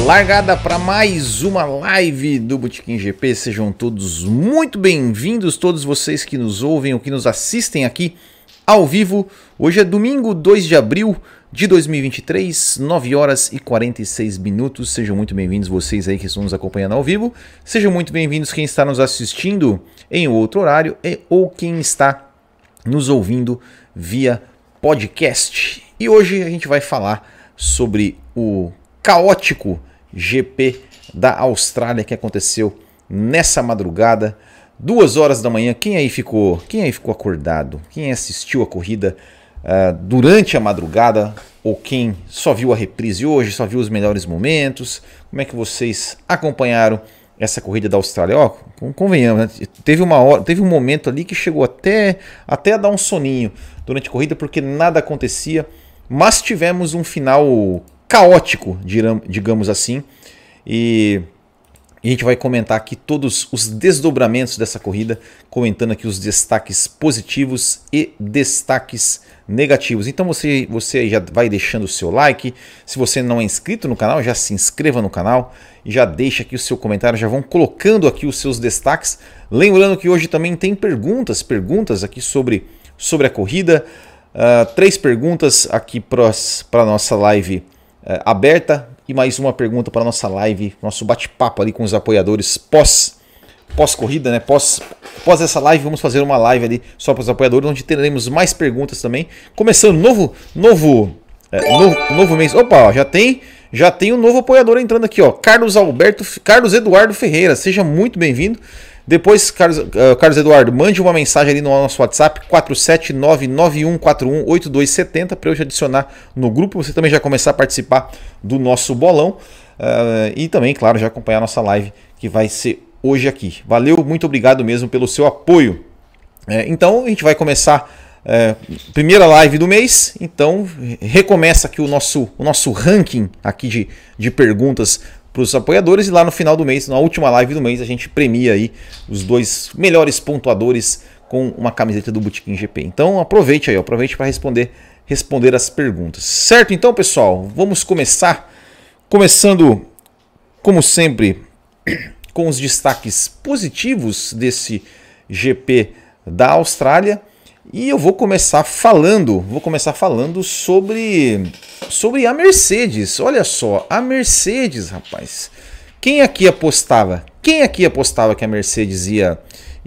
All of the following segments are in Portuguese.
Largada para mais uma live do Botequim GP, sejam todos muito bem-vindos, todos vocês que nos ouvem ou que nos assistem aqui ao vivo. Hoje é domingo 2 de abril de 2023, 9 horas e 46 minutos, sejam muito bem-vindos vocês aí que estão nos acompanhando ao vivo, sejam muito bem-vindos quem está nos assistindo em outro horário ou quem está nos ouvindo via podcast. E hoje a gente vai falar sobre o caótico GP da Austrália que aconteceu nessa madrugada, 2 horas da manhã. Quem aí ficou acordado? Quem assistiu a corrida durante a madrugada? Ou quem só viu a reprise hoje, só viu os melhores momentos? Como é que vocês acompanharam essa corrida da Austrália? Convenhamos, né? Teve um momento ali que chegou até a dar um soninho durante a corrida, porque nada acontecia, mas tivemos um final caótico, digamos assim, e a gente vai comentar aqui todos os desdobramentos dessa corrida, comentando aqui os destaques positivos e destaques negativos. Então você já vai deixando o seu like, se você não é inscrito no canal, já se inscreva no canal e já deixa aqui o seu comentário, já vão colocando aqui os seus destaques. Lembrando que hoje também tem perguntas aqui sobre a corrida, 3 perguntas aqui para a nossa live aberta e mais uma pergunta para a nossa live, nosso bate-papo ali com os apoiadores pós-corrida, né? Pós essa live, vamos fazer uma live ali só para os apoiadores, onde teremos mais perguntas também. Começando novo mês. Opa, já tem um novo apoiador entrando aqui, ó. Carlos Eduardo Ferreira, seja muito bem-vindo. Depois, Carlos Eduardo, mande uma mensagem ali no nosso WhatsApp, 47991418270, para eu te adicionar no grupo. Você também já começar a participar do nosso bolão e também, claro, já acompanhar a nossa live que vai ser hoje aqui. Valeu, muito obrigado mesmo pelo seu apoio. Então, a gente vai começar primeira live do mês. Então, recomeça aqui o nosso ranking aqui de perguntas para os apoiadores, e lá no final do mês, na última live do mês, a gente premia aí os 2 melhores pontuadores com uma camiseta do Botequim GP. Então aproveite para responder as perguntas. Certo? Então, pessoal, vamos começando como sempre com os destaques positivos desse GP da Austrália. E eu vou começar falando sobre a Mercedes. Olha só, a Mercedes, rapaz. Quem aqui apostava que a Mercedes ia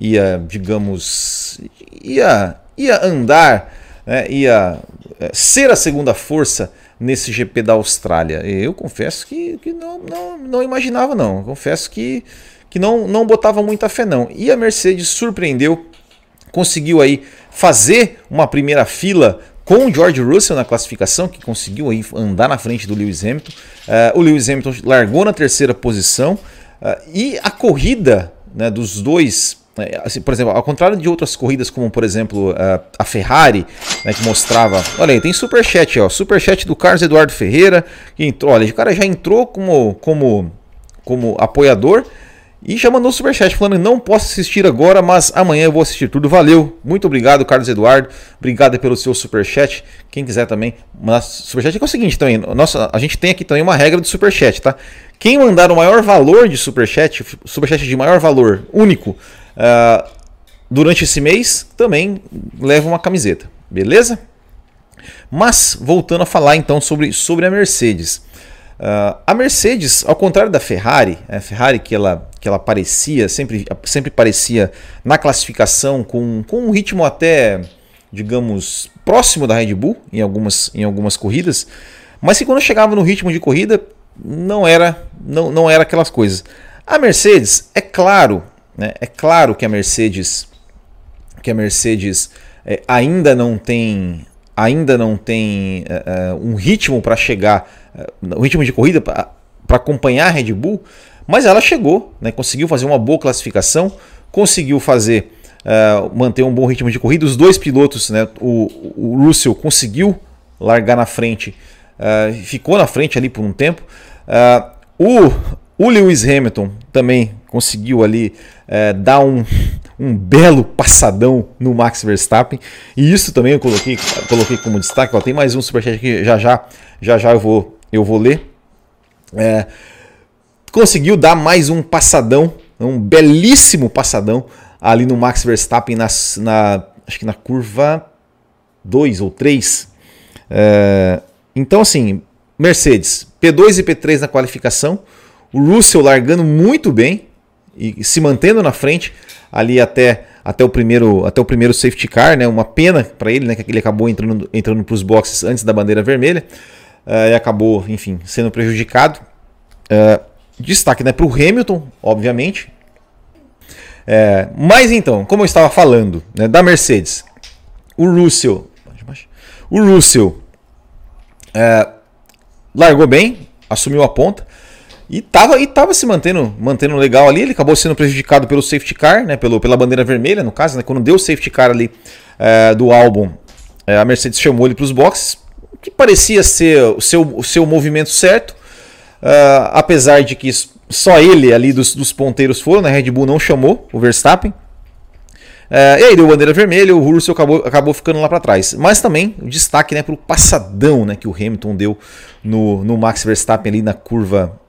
andar, né, ia ser a segunda força nesse GP da Austrália? Eu confesso que não imaginava, não. Eu confesso que não botava muita fé, não. E a Mercedes surpreendeu, conseguiu aí fazer uma primeira fila com o George Russell na classificação, que conseguiu aí andar na frente do Lewis Hamilton. O Lewis Hamilton largou na 3ª posição, e a corrida, né, dos dois, assim, por exemplo, ao contrário de outras corridas, como por exemplo a Ferrari, né, que mostrava, olha aí, tem superchat, superchat do Carlos Eduardo Ferreira, que entrou, olha, o cara já entrou como apoiador, e já mandou superchat falando: não posso assistir agora, mas amanhã eu vou assistir tudo. Valeu, muito obrigado, Carlos Eduardo. Obrigado pelo seu superchat. Quem quiser também mandar superchat, que é o seguinte também. A gente tem aqui também uma regra do superchat, tá? Quem mandar o maior valor de superchat de maior valor único durante esse mês, também leva uma camiseta, beleza? Mas voltando a falar então sobre a Mercedes. A Mercedes, ao contrário da Ferrari, a Ferrari que ela parecia, sempre parecia na classificação com um ritmo até, digamos, próximo da Red Bull em algumas corridas, mas que quando chegava no ritmo de corrida não era aquelas coisas. A Mercedes, é claro, né, que a Mercedes ainda não tem um ritmo para chegar, um ritmo de corrida para acompanhar a Red Bull, mas ela chegou, né, conseguiu fazer uma boa classificação, conseguiu manter um bom ritmo de corrida. Os 2 pilotos, né, o Russell conseguiu largar na frente, ficou na frente ali por um tempo. O Lewis Hamilton também conseguiu ali dar um belo passadão no Max Verstappen, e isso também eu coloquei como destaque. Tem mais um superchat aqui, já eu vou ler. conseguiu dar mais um passadão, um belíssimo passadão ali no Max Verstappen acho que na curva 2 ou 3. Então assim, Mercedes, P2 e P3 na qualificação, o Russell largando muito bem e se mantendo na frente ali até o primeiro safety car, né? Uma pena para ele, né? Que ele acabou entrando para os boxes antes da bandeira vermelha e acabou, enfim, sendo prejudicado. Destaque, né, para o Hamilton, obviamente. Mas então, como eu estava falando, né, da Mercedes, o Russell largou bem, assumiu a ponta e tava se mantendo legal ali. Ele acabou sendo prejudicado pelo safety car, né, pela bandeira vermelha, no caso, né, quando deu o safety car ali do Albon, a Mercedes chamou ele para os boxes, que parecia ser o seu movimento certo, apesar de que só ele ali dos ponteiros foram, né, a Red Bull não chamou o Verstappen. E aí deu bandeira vermelha, o Russell acabou ficando lá para trás. Mas também o destaque, né, para o passadão, né, que o Hamilton deu no Max Verstappen ali na curva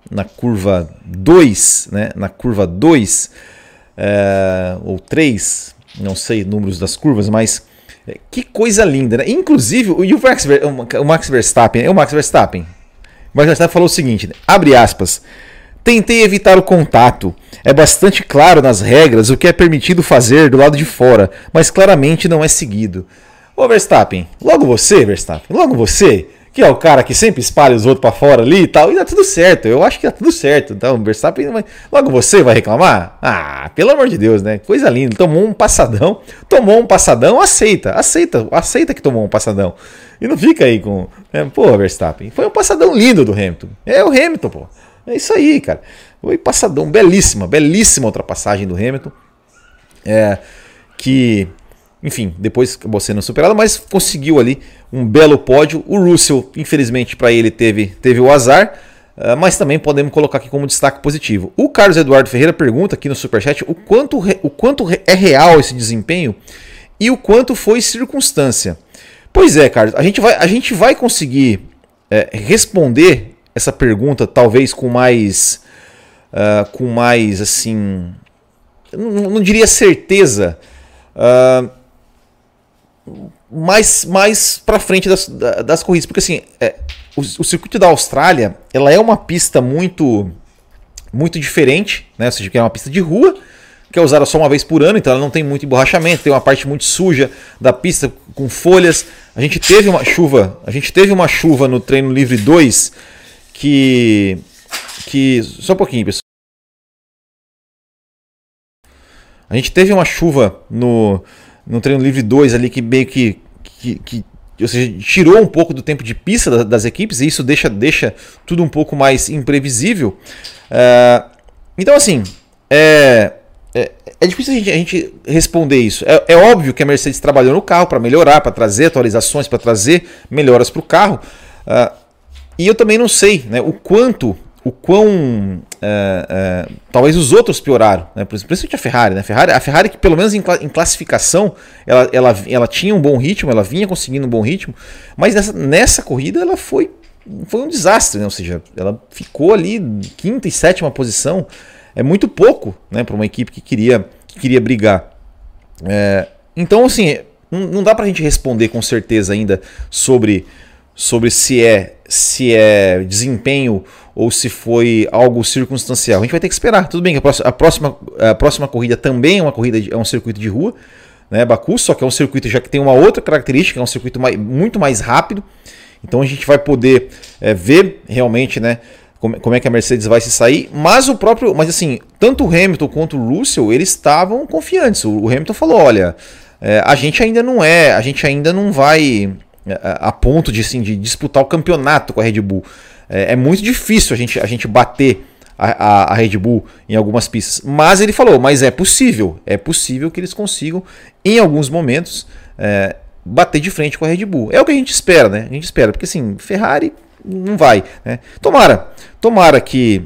2, né, na curva 2 ou 3, não sei números das curvas, mas que coisa linda, né? Inclusive o Max Verstappen falou o seguinte, né, abre aspas: tentei evitar o contato. É bastante claro nas regras o que é permitido fazer do lado de fora, mas claramente não é seguido. Ô Verstappen, logo você, que é o cara que sempre espalha os outros pra fora ali e tal, e dá tudo certo, eu acho que dá tudo certo. Então o Verstappen, logo você vai reclamar? Ah, pelo amor de Deus, né? Coisa linda, tomou um passadão, aceita que tomou um passadão. E não fica aí com, pô, Verstappen, foi um passadão lindo do Hamilton. É o Hamilton, pô. É isso aí, cara. Foi passadão, belíssima ultrapassagem do Hamilton. Que, enfim, depois acabou sendo superado, mas conseguiu ali um belo pódio. O Russell, infelizmente para ele, teve o azar, mas também podemos colocar aqui como destaque positivo. O Carlos Eduardo Ferreira pergunta aqui no Superchat o quanto é real esse desempenho e o quanto foi circunstância. Pois é, Carlos, a gente vai conseguir responder essa pergunta talvez com mais assim, não diria certeza, mais para frente das corridas, porque assim, o circuito da Austrália, ela é uma pista muito diferente, né? Ou seja, que é uma pista de rua, que é usada só uma vez por ano, então ela não tem muito emborrachamento, tem uma parte muito suja da pista com folhas. A gente teve uma chuva no treino livre 2 que só um pouquinho, pessoal. A gente teve uma chuva no treino livre 2 ali que meio que ou seja, tirou um pouco do tempo de pista das equipes, e isso deixa tudo um pouco mais imprevisível. Então assim, é difícil a gente responder isso. É óbvio que a Mercedes trabalhou no carro para melhorar, para trazer atualizações, para trazer melhoras para o carro. E eu também não sei, né, o quão talvez os outros pioraram, né? Principalmente a Ferrari, né? A Ferrari que pelo menos em classificação ela tinha um bom ritmo, ela vinha conseguindo um bom ritmo, mas nessa corrida ela foi um desastre, né? Ou seja, ela ficou ali quinta e sétima posição, é muito pouco, né, para uma equipe que queria brigar. Então assim, não dá para a gente responder com certeza ainda sobre se é desempenho ou se foi algo circunstancial. A gente vai ter que esperar. Tudo bem que a próxima corrida também é um circuito de rua, né, Baku, só que é um circuito já que tem uma outra característica, é um circuito muito mais rápido. Então a gente vai poder ver realmente, né, como é que a Mercedes vai se sair. Mas assim, tanto o Hamilton quanto o Russell, eles estavam confiantes. O Hamilton falou: olha, a gente ainda não vai a ponto de disputar o campeonato com a Red Bull. É muito difícil a gente bater a Red Bull em algumas pistas. Mas ele falou, mas é possível que eles consigam, em alguns momentos, bater de frente com a Red Bull. É o que a gente espera, né? A gente espera, porque assim, Ferrari não vai, né? Tomara que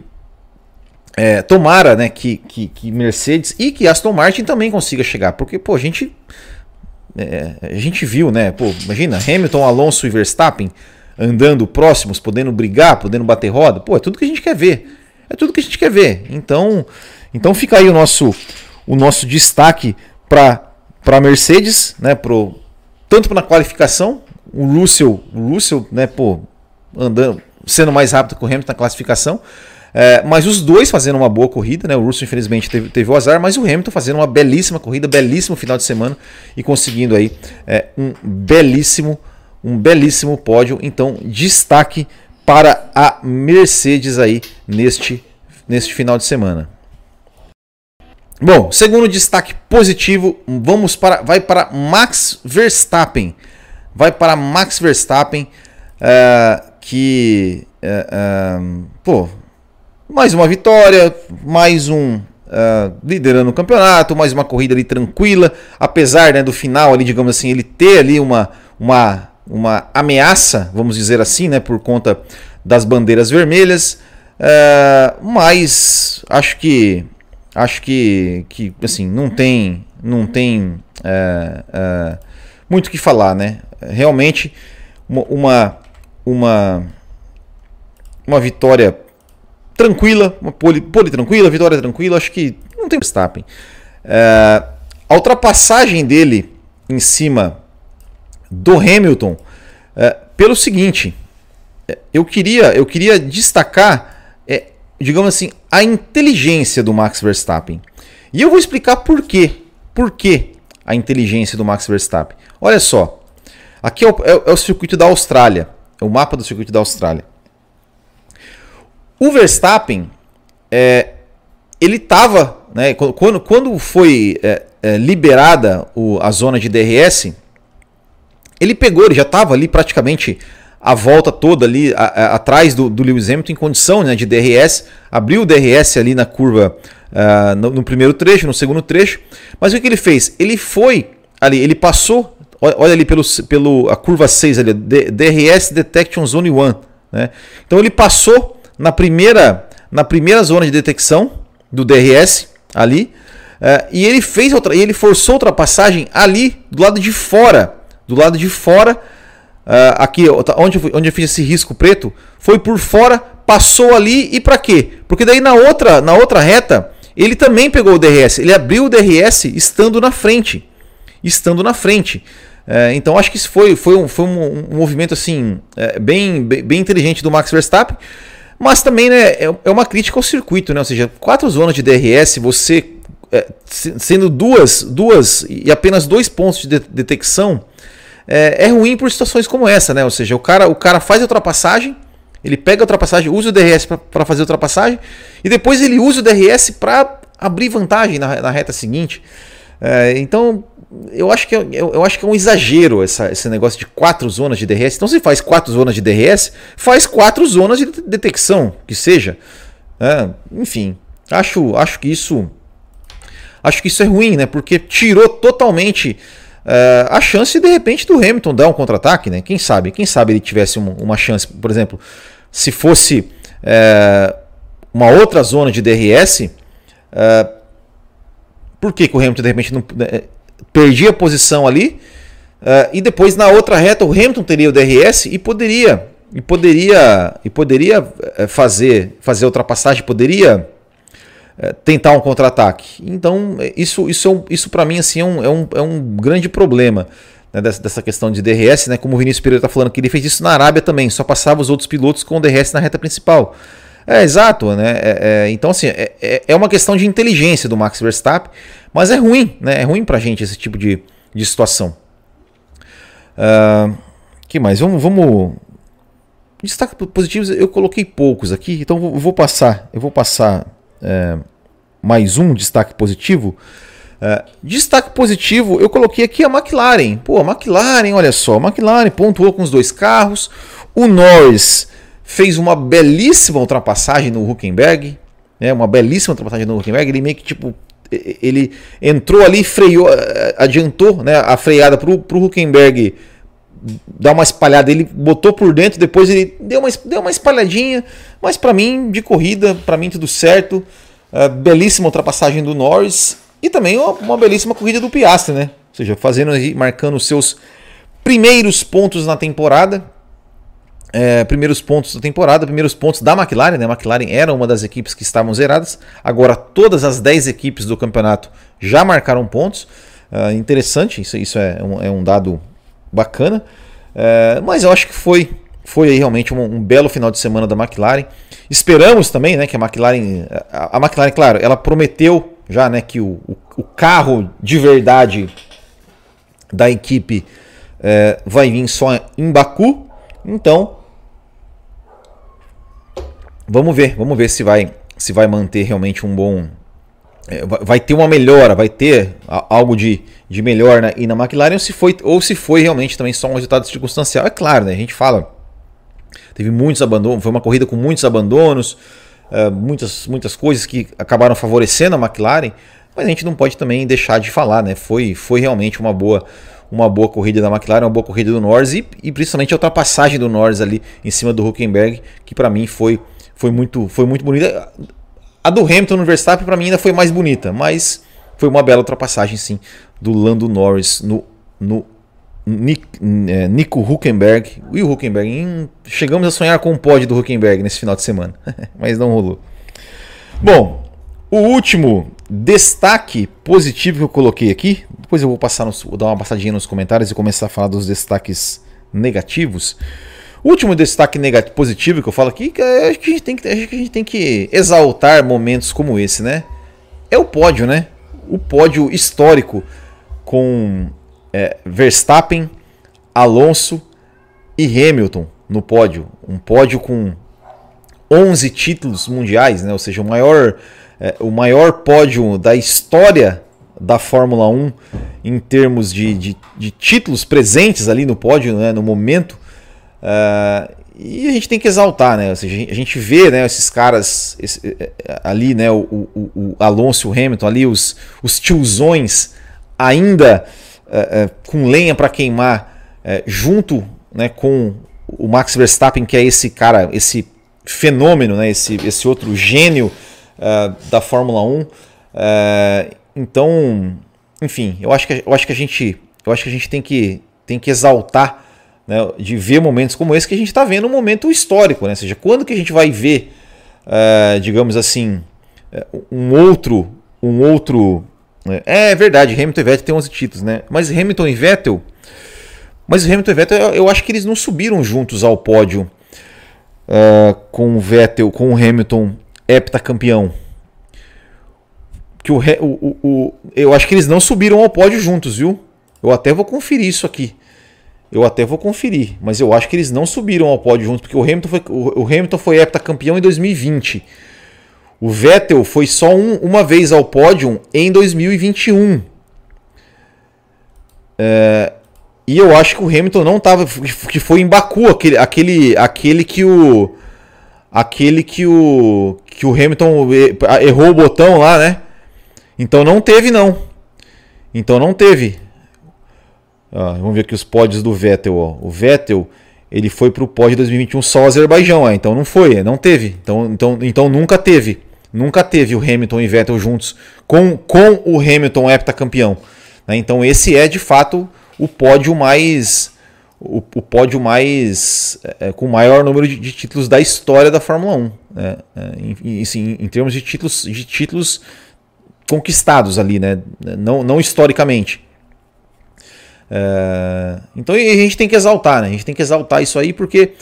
Mercedes e que Aston Martin também consiga chegar, porque pô, a gente viu, né? Pô, imagina, Hamilton, Alonso e Verstappen andando próximos, podendo brigar, podendo bater roda. Pô, é tudo que a gente quer ver. É tudo que a gente quer ver. Então fica aí o nosso destaque para a Mercedes, né, tanto na qualificação, o Russell, né, andando, sendo mais rápido que o Hamilton na classificação, mas os dois fazendo uma boa corrida, né? O Russell infelizmente teve o azar, mas o Hamilton fazendo uma belíssima corrida, belíssimo final de semana e conseguindo aí um belíssimo pódio. Então, destaque para a Mercedes aí neste final de semana. Bom, segundo destaque positivo, vai para Max Verstappen. Mais uma vitória, mais liderando o campeonato, mais uma corrida ali tranquila, apesar, né, do final ali, digamos assim, ele ter ali uma ameaça, vamos dizer assim, né, por conta das bandeiras vermelhas, mas acho que assim, não tem muito o que falar, né? Realmente uma vitória tranquila, uma pole tranquila, vitória tranquila, acho que não tem Verstappen. A ultrapassagem dele em cima do Hamilton, pelo seguinte, eu queria destacar, digamos assim, a inteligência do Max Verstappen. E eu vou explicar por quê. Por que a inteligência do Max Verstappen? Olha só, aqui é o circuito da Austrália, é o mapa do circuito da Austrália. O Verstappen, ele estava, né, quando foi liberada a zona de DRS, ele já estava ali praticamente a volta toda ali atrás do Lewis Hamilton em condição, né, de DRS, abriu o DRS ali na curva no primeiro trecho, no segundo trecho, mas o que ele fez? Ele foi ali, ele passou, olha ali a curva 6 ali, DRS Detection Zone 1, né? Então ele passou na primeira zona de detecção do DRS ali, e ele forçou a ultrapassagem ali do lado de fora, aqui onde eu fiz esse risco preto, foi por fora, passou ali, e para quê? Porque daí na outra reta ele também pegou o DRS, ele abriu o DRS estando na frente. Então acho que isso foi um movimento assim, bem inteligente do Max Verstappen, mas também, né, é uma crítica ao circuito, né? Ou seja, 4 zonas de DRS, você sendo duas e apenas 2 pontos de detecção, é ruim por situações como essa, né? Ou seja, o cara faz a ultrapassagem, ele pega a ultrapassagem, usa o DRS para fazer a ultrapassagem, e depois ele usa o DRS para abrir vantagem na reta seguinte. Então, eu acho que é um exagero esse negócio de 4 zonas de DRS. Então, se faz 4 zonas de DRS, faz 4 zonas de detecção, que seja. Enfim, acho que isso é ruim, né? Porque tirou totalmente a chance, de repente, do Hamilton dar um contra-ataque, né? Quem sabe ele tivesse uma chance, por exemplo, se fosse uma outra zona de DRS, por que o Hamilton de repente não perdia a posição ali, e depois na outra reta o Hamilton teria o DRS e poderia fazer a ultrapassagem, poderia tentar um contra-ataque. Então isso para mim assim, é um grande problema, né, dessa questão de DRS, né, como o Vinícius Pereira está falando que ele fez isso na Arábia também, só passava os outros pilotos com DRS na reta principal. Exato, né? Então assim, é uma questão de inteligência do Max Verstappen, mas é ruim, né? É ruim pra gente esse tipo de situação. Que mais? Vamos destaques positivos, eu coloquei poucos aqui, então eu vou passar mais um destaque positivo. Destaque positivo, eu coloquei aqui a McLaren. A McLaren, olha só, a McLaren pontuou com os 2 carros. O Norris fez uma belíssima ultrapassagem no Hülkenberg, né? Ele meio que ele entrou ali, freou, adiantou, né, a freada para o Hülkenberg dar uma espalhada, ele botou por dentro, depois ele deu uma espalhadinha, mas para mim, de corrida, para mim tudo certo. Belíssima ultrapassagem do Norris e também uma belíssima corrida do Piastri, né? Ou seja, marcando os seus primeiros pontos na temporada. primeiros pontos da temporada, primeiros pontos da McLaren, né? A McLaren era uma das equipes que estavam zeradas, agora todas as 10 equipes do campeonato já marcaram pontos. Interessante, isso é um dado bacana, mas eu acho que foi aí realmente um belo final de semana da McLaren. Esperamos também, né, que a McLaren, claro, ela prometeu já, né, que o carro de verdade da equipe vai vir só em Baku. Então vamos ver se vai manter realmente um bom, vai ter uma melhora, vai ter algo de melhor e na McLaren, ou se foi realmente também só um resultado circunstancial. É claro, né, a gente fala, teve muitos abandonos, foi uma corrida com muitos abandonos, muitas coisas que acabaram favorecendo a McLaren, mas a gente não pode também deixar de falar, né? Foi realmente uma boa corrida da McLaren, uma boa corrida do Norris e principalmente a ultrapassagem do Norris ali em cima do Hülkenberg, que para mim foi muito bonita. A do Hamilton no Verstappen para mim ainda foi mais bonita, mas foi uma bela ultrapassagem sim do Lando Norris no Nico Hülkenberg. E o Hülkenberg, chegamos a sonhar com o pódio do Hülkenberg nesse final de semana, mas não rolou. Bom, o último destaque positivo que eu coloquei aqui, depois eu vou dar uma passadinha nos comentários e começar a falar dos destaques negativos. O último destaque positivo que eu falo aqui, que acho que a gente tem que exaltar momentos como esse, né? É o pódio, né? O pódio histórico com Verstappen, Alonso e Hamilton no pódio. Um pódio com 11 títulos mundiais, né? Ou seja, o maior pódio da história da Fórmula 1 em termos de títulos presentes ali no pódio, né? No momento. E a gente tem que exaltar, né? Ou seja, a gente vê, né, esses caras ali, né? O Alonso e o Hamilton ali, os tiozões ainda com lenha para queimar, junto, né, com o Max Verstappen, que é esse cara, esse fenômeno, né, esse outro gênio da Fórmula 1. Então, enfim, eu acho que a gente tem que exaltar, né, de ver momentos como esse, que a gente está vendo um momento histórico, né? Ou seja, quando que a gente vai ver, digamos assim, um outro. É verdade, Hamilton e Vettel tem 11 títulos, né? Mas Hamilton e Vettel, eu acho que eles não subiram juntos ao pódio com o Vettel, com o Hamilton heptacampeão. Eu acho que eles não subiram ao pódio juntos, viu? Eu até vou conferir isso aqui. Mas eu acho que eles não subiram ao pódio juntos, porque o Hamilton foi heptacampeão em 2020. O Vettel foi só uma vez ao pódio em 2021. E eu acho que o Hamilton não estava, que foi em Baku, aquele que o Hamilton errou o botão lá, né? Então não teve. Vamos ver aqui os pódios do Vettel. O Vettel, ele foi para o pódio de 2021 só o Azerbaijão. Então não foi, não teve. Então nunca teve. Nunca teve o Hamilton e Vettel juntos com o Hamilton heptacampeão. Então esse é de fato o pódio mais com o maior número de títulos da história da Fórmula 1. Em termos de títulos conquistados ali, né? Não historicamente. Então a gente tem que exaltar, né? A gente tem que exaltar isso aí, porque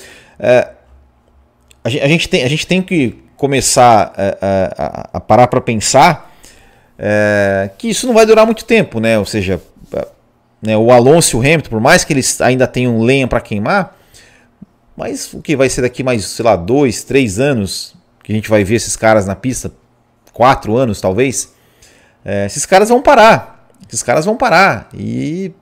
a gente tem que começar a parar para pensar que isso não vai durar muito tempo, né? Ou seja, né, o Alonso e o Hamilton, por mais que eles ainda tenham lenha para queimar, mas o que vai ser daqui mais, sei lá, 2, 3 anos que a gente vai ver esses caras na pista, 4 anos talvez, esses caras vão parar. E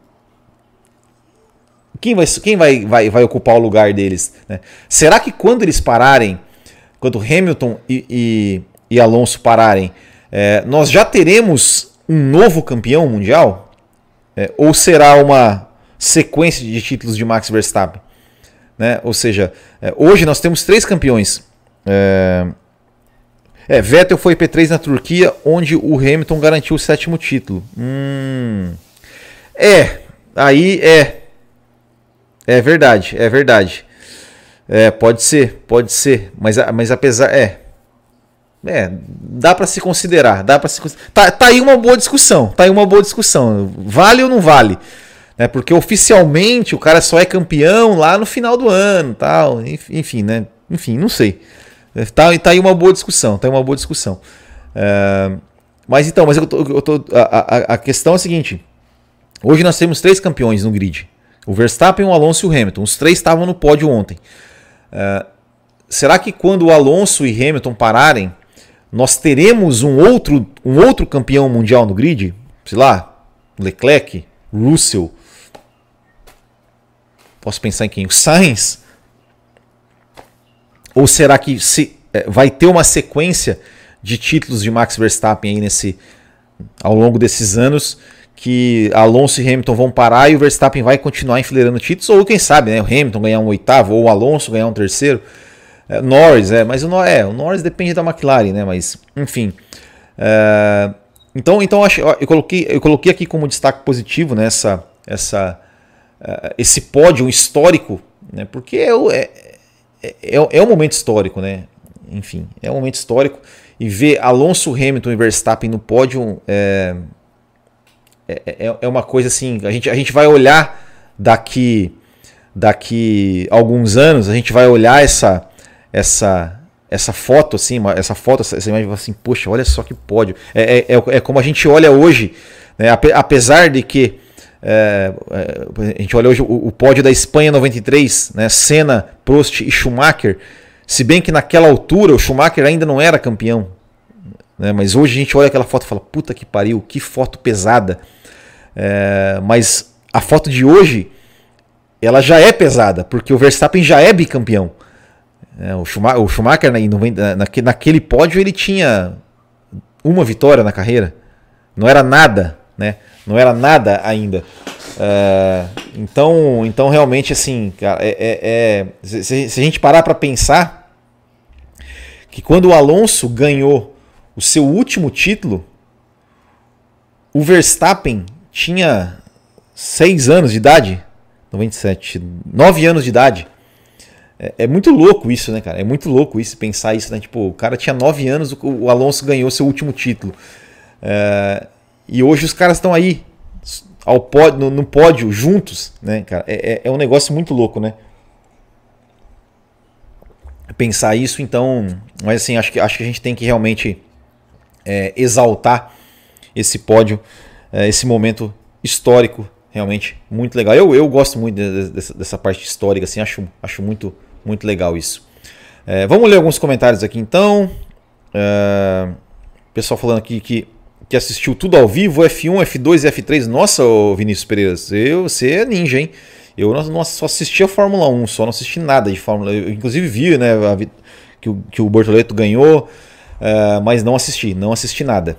quem vai ocupar o lugar deles, né? Será que quando eles pararem, quando Hamilton e Alonso pararem, nós já teremos um novo campeão mundial? Ou será uma sequência de títulos de Max Verstappen? Né? Ou seja, hoje nós temos 3 campeões. Vettel foi P3 na Turquia, onde o Hamilton garantiu o 7º título. Aí é verdade. Pode ser. Mas apesar. Dá para se considerar. Tá aí uma boa discussão. Vale ou não vale? Porque oficialmente o cara só é campeão lá no final do ano, tal. Enfim, né? Enfim, não sei. Tá aí uma boa discussão. Mas a questão é a seguinte. Hoje nós temos 3 campeões no grid. O Verstappen, o Alonso e o Hamilton. Os 3 estavam no pódio ontem. Será que quando o Alonso e Hamilton pararem, nós teremos um outro campeão mundial no grid? Sei lá, Leclerc, Russell. Posso pensar em quem? O Sainz? Ou será que vai ter uma sequência de títulos de Max Verstappen aí ao longo desses anos, que Alonso e Hamilton vão parar e o Verstappen vai continuar enfileirando títulos? Ou quem sabe, né, o Hamilton ganhar um 8º, ou o Alonso ganhar um 3º. Norris, mas o Norris depende da McLaren, né? Mas, enfim. Então eu coloquei aqui como destaque positivo, né, esse pódio histórico, né? Porque é um momento histórico, né? Enfim, é um momento histórico. E ver Alonso, Hamilton e Verstappen no pódio é uma coisa assim. A gente vai olhar daqui a alguns anos, a gente vai olhar essa foto, assim, essa imagem e vai assim, poxa, olha só que pódio. É como a gente olha hoje, né? Apesar de que a gente olha hoje o pódio da Espanha 93, né? Senna, Prost e Schumacher. Se bem que naquela altura o Schumacher ainda não era campeão, né? Mas hoje a gente olha aquela foto e fala, puta que pariu, que foto pesada. Mas a foto de hoje, ela já é pesada, porque o Verstappen já é bicampeão. O Schumacher naquele pódio ele tinha uma vitória na carreira. Não era nada, né? Não era nada ainda. Então realmente assim, cara, se a gente parar para pensar que quando o Alonso ganhou o seu último título, o Verstappen tinha 6 anos de idade, 97, 9 anos de idade. É muito louco isso, né, cara? É muito louco isso, pensar isso, né? Tipo, o cara tinha 9 anos, o Alonso ganhou seu último título. E hoje os caras estão aí no pódio juntos, né, cara? É um negócio muito louco, né? Pensar isso, então. Mas assim, acho que a gente tem que realmente exaltar esse pódio, esse momento histórico, realmente muito legal. Eu gosto muito dessa parte histórica, assim, acho muito legal isso. Vamos ler alguns comentários aqui então. Pessoal falando aqui que assistiu tudo ao vivo, F1, F2 e F3. Nossa, Vinícius Pereira, você é ninja, hein? Eu só assisti a Fórmula 1, só não assisti nada de Fórmula 1. Eu, inclusive vi, né, que o Bortoleto ganhou, mas não assisti nada.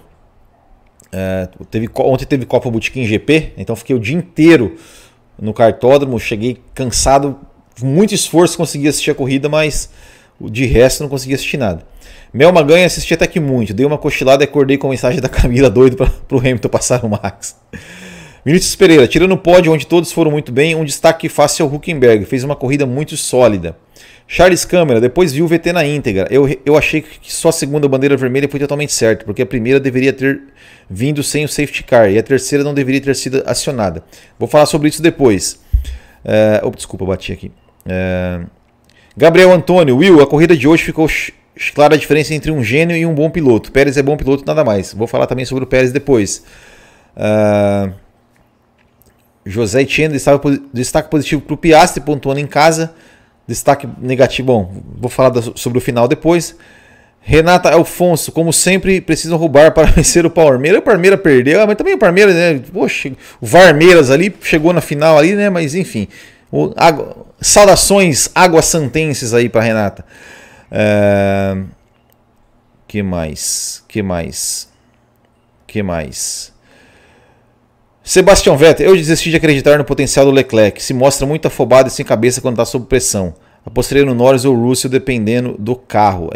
Ontem teve Copa Botequim GP, então fiquei o dia inteiro no cartódromo, cheguei cansado, muito esforço consegui assistir a corrida, mas de resto não consegui assistir nada. Mel Maganha assisti até que muito, dei uma cochilada e acordei com a mensagem da Camila doido para o Hamilton passar o Max. Vinícius Pereira, tirando o pódio onde todos foram muito bem, um destaque fácil ao Hülkenberg, fez uma corrida muito sólida. Charles Câmara, depois viu o VT na íntegra. Eu achei que só a segunda bandeira vermelha foi totalmente certo, porque a primeira deveria ter vindo sem o safety car e a terceira não deveria ter sido acionada. Vou falar sobre isso depois. Desculpa, bati aqui. Gabriel Antônio, Will, a corrida de hoje ficou clara a diferença entre um gênio e um bom piloto. Pérez é bom piloto, nada mais. Vou falar também sobre o Pérez depois. José Etienne, destaque positivo para o Piastri, pontuando em casa. Destaque negativo, bom, vou falar sobre o final depois. Renata Alfonso, como sempre, precisam roubar para vencer o Palmeiras. O Palmeiras perdeu, mas também o Palmeiras, né? Poxa, o Varmeiras ali chegou na final ali, né? Mas enfim, saudações água-santenses aí para Renata. Que mais? Sebastião Vettel, eu desisti de acreditar no potencial do Leclerc. Se mostra muito afobado e sem cabeça quando está sob pressão. Apostaria no Norris ou Russell dependendo do carro.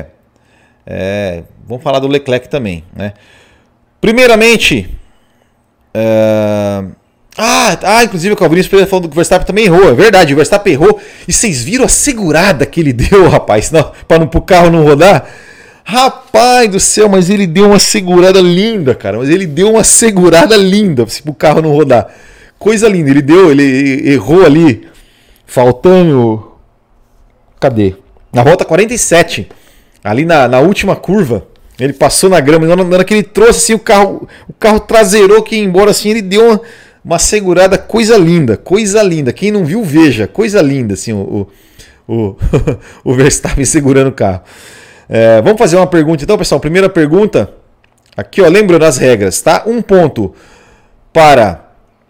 Vamos falar do Leclerc também, né? Primeiramente, Inclusive o Calvinista Pereira falou que o Verstappen também errou. É verdade, o Verstappen errou. E vocês viram a segurada que ele deu, rapaz, para o carro não rodar? Rapaz do céu, mas ele deu uma segurada linda, cara. Mas ele deu uma segurada linda para o carro não rodar. Coisa linda. Ele errou ali, faltando. Cadê? Na volta 47, ali na última curva. Ele passou na grama, na hora que ele trouxe assim, o carro traseirou que ia embora assim, ele deu uma segurada, coisa linda. Quem não viu, veja, coisa linda assim, o Verstappen segurando o carro. Vamos fazer uma pergunta então, pessoal. Primeira pergunta, aqui ó, lembrando as regras, tá? 1 ponto para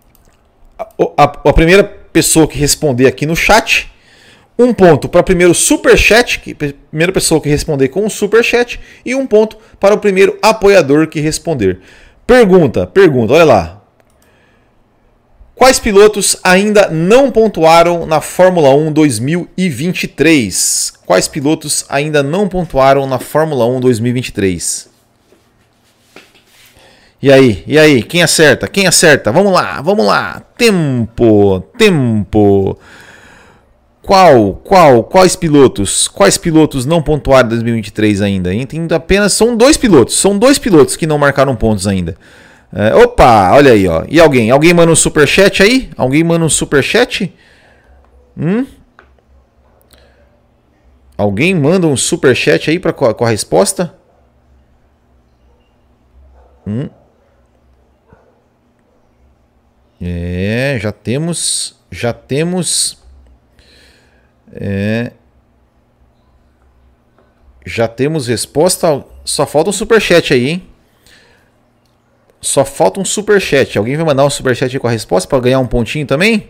a primeira pessoa que responder aqui no chat. 1 ponto para o primeiro superchat, primeira pessoa que responder com um superchat, e 1 ponto para o primeiro apoiador que responder. Pergunta, olha lá. Quais pilotos ainda não pontuaram na Fórmula 1 2023? Quais pilotos ainda não pontuaram na Fórmula 1 2023? E aí, quem acerta? Vamos lá. Tempo. Quais pilotos não pontuaram em 2023 ainda? São dois pilotos que não marcaram pontos ainda. Olha aí, ó. E alguém manda um superchat aí? Alguém manda um superchat? Alguém manda um superchat aí com a resposta? Já temos. Já temos resposta. Só falta um superchat aí, hein? Só falta um superchat. Alguém vai mandar um superchat aí com a resposta para ganhar um pontinho também?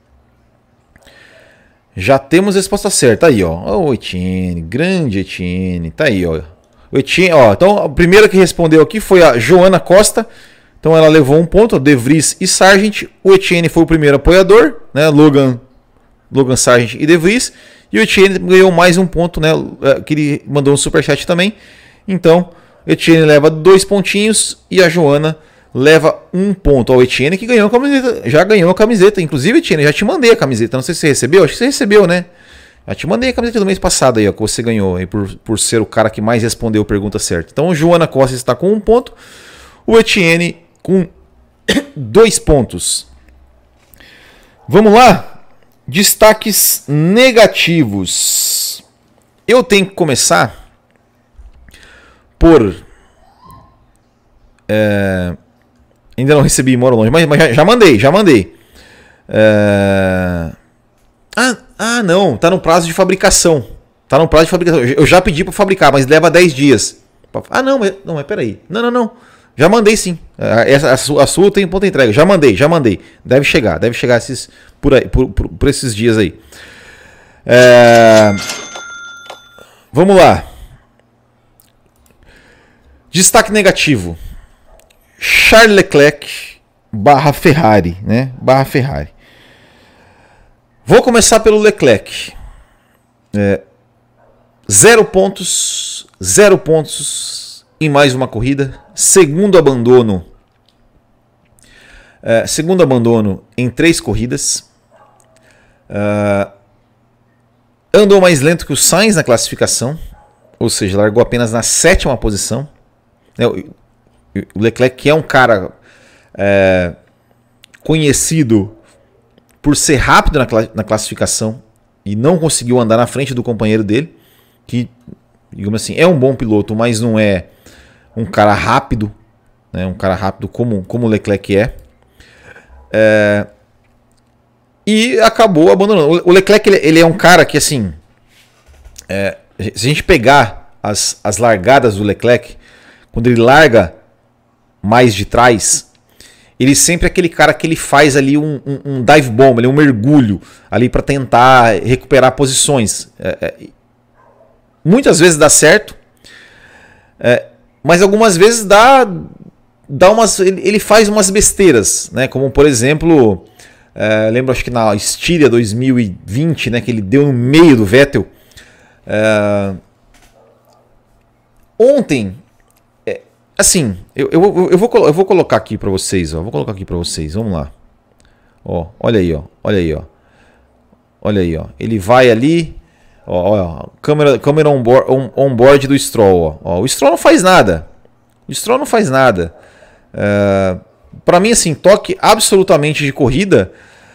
Já temos a resposta certa. Aí, ó. O Etienne, grande Etienne. Tá aí, ó. O Etienne, ó. Então, a primeira que respondeu aqui foi a Joana Costa. Então, ela levou 1 ponto. De Vries e Sargent. O Etienne foi o primeiro apoiador, né? Logan Sargent e De Vries. E o Etienne ganhou mais 1 ponto, né? Que ele mandou um superchat também. Então, o Etienne leva 2 pontinhos e a Joana leva 1 ponto. O Etienne que ganhou a camiseta, já ganhou a camiseta. Inclusive, Etienne, já te mandei a camiseta. Não sei se você recebeu, acho que você recebeu, né? Já te mandei a camiseta do mês passado aí, ó, que você ganhou aí por ser o cara que mais respondeu a pergunta certa. Então, o Joana Costa está com 1 ponto. O Etienne com 2 pontos. Vamos lá? Destaques negativos. Eu tenho que começar por... ainda não recebi, moro longe, mas já mandei. Não, tá no prazo de fabricação. Eu já pedi para fabricar, mas leva 10 dias. Mas peraí. Não. Já mandei sim. A sua tem ponto de entrega. Já mandei. Deve chegar por esses dias aí. Vamos lá. Destaque negativo. Charles Leclerc / Ferrari, né? Ferrari. Vou começar pelo Leclerc. 0 pontos em mais uma corrida. Segundo abandono em 3 corridas. Andou mais lento que o Sainz na classificação, ou seja, largou apenas na 7ª posição. O Leclerc, que é um cara conhecido por ser rápido na classificação e não conseguiu andar na frente do companheiro dele, que, digamos assim, é um bom piloto, mas não é um cara rápido, né? Um cara rápido como o Leclerc é. E acabou abandonando. O Leclerc ele é um cara que, assim, se a gente pegar as largadas do Leclerc, quando ele larga mais de trás, ele sempre é aquele cara que ele faz ali um dive bomb, um mergulho ali para tentar recuperar posições. Muitas vezes dá certo, mas algumas vezes ele faz umas besteiras, né? Como por exemplo, lembro acho que na Estíria 2020, né, que ele deu no meio do Vettel. Ontem, assim, eu vou colocar aqui para vocês, ó, vamos lá. Ó, olha aí, ó. Olha aí, ó. Olha aí, ó. Ele vai ali. Ó, câmera on-board do Stroll. Ó. O Stroll não faz nada. O Stroll não faz nada. Para mim, assim, toque absolutamente de corrida.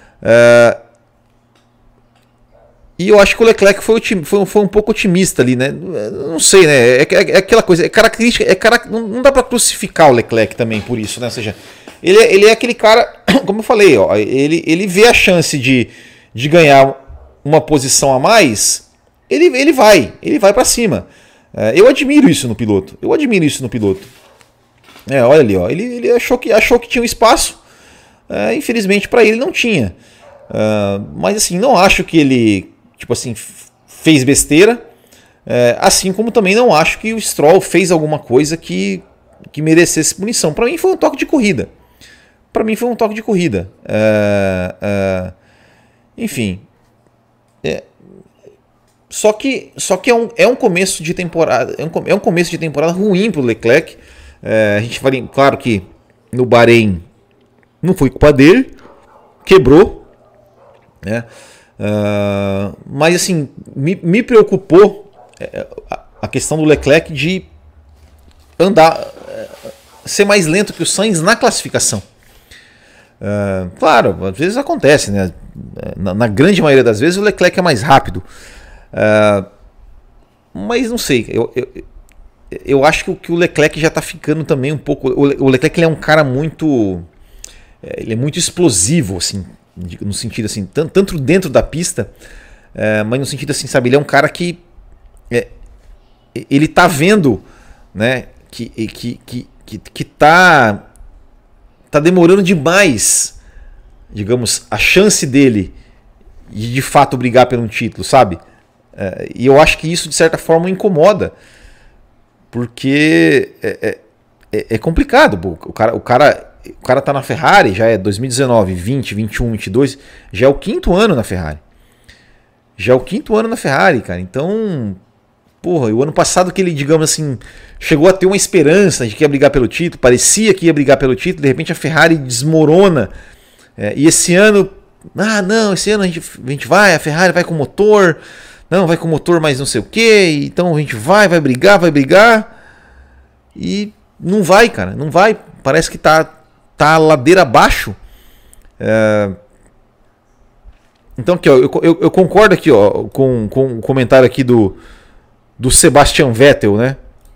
E eu acho que o Leclerc foi um pouco otimista ali, né? Não sei, né? É aquela coisa, é característica. Não dá para crucificar o Leclerc também por isso, né? Ou seja, ele é aquele cara, como eu falei, ó, ele vê a chance de ganhar uma posição a mais, ele vai para cima. Eu admiro isso no piloto. Olha ali, ó, ele achou que tinha um espaço. Infelizmente para ele não tinha. Mas assim, não acho que ele, tipo assim, fez besteira. Assim como também não acho que o Stroll fez alguma coisa que merecesse punição. Para mim foi um toque de corrida. Enfim. Só que é um começo de temporada. É um começo de temporada ruim para o Leclerc. A gente vai, claro que no Bahrein não foi culpa dele, quebrou, né? Mas assim, me preocupou a questão do Leclerc de ser mais lento que o Sainz na classificação. Claro, às vezes acontece, né? Na grande maioria das vezes o Leclerc é mais rápido. Mas não sei, eu acho que o Leclerc já está ficando também um pouco. O Leclerc ele é um cara muito. Ele é muito explosivo, assim, no sentido assim, tanto dentro da pista, mas no sentido assim, sabe, ele é um cara que ele tá vendo, né, que tá demorando demais, digamos, a chance dele de fato brigar por um título, sabe? E eu acho que isso de certa forma o incomoda, porque é complicado. O cara tá na Ferrari, já é 2019, 20, 21, 22, já é o quinto ano na Ferrari. Cara. Então, porra, o ano passado que ele, digamos assim, chegou a ter uma esperança de que ia brigar pelo título, parecia que ia brigar pelo título, de repente a Ferrari desmorona. E esse ano, esse ano a gente vai, a Ferrari vai com motor, não, vai com motor mais não sei o que, então a gente vai brigar, e não vai, cara, não vai, parece que tá ladeira abaixo. Então aqui, ó, eu concordo aqui, ó, com o comentário aqui do Sebastian Vettel, né?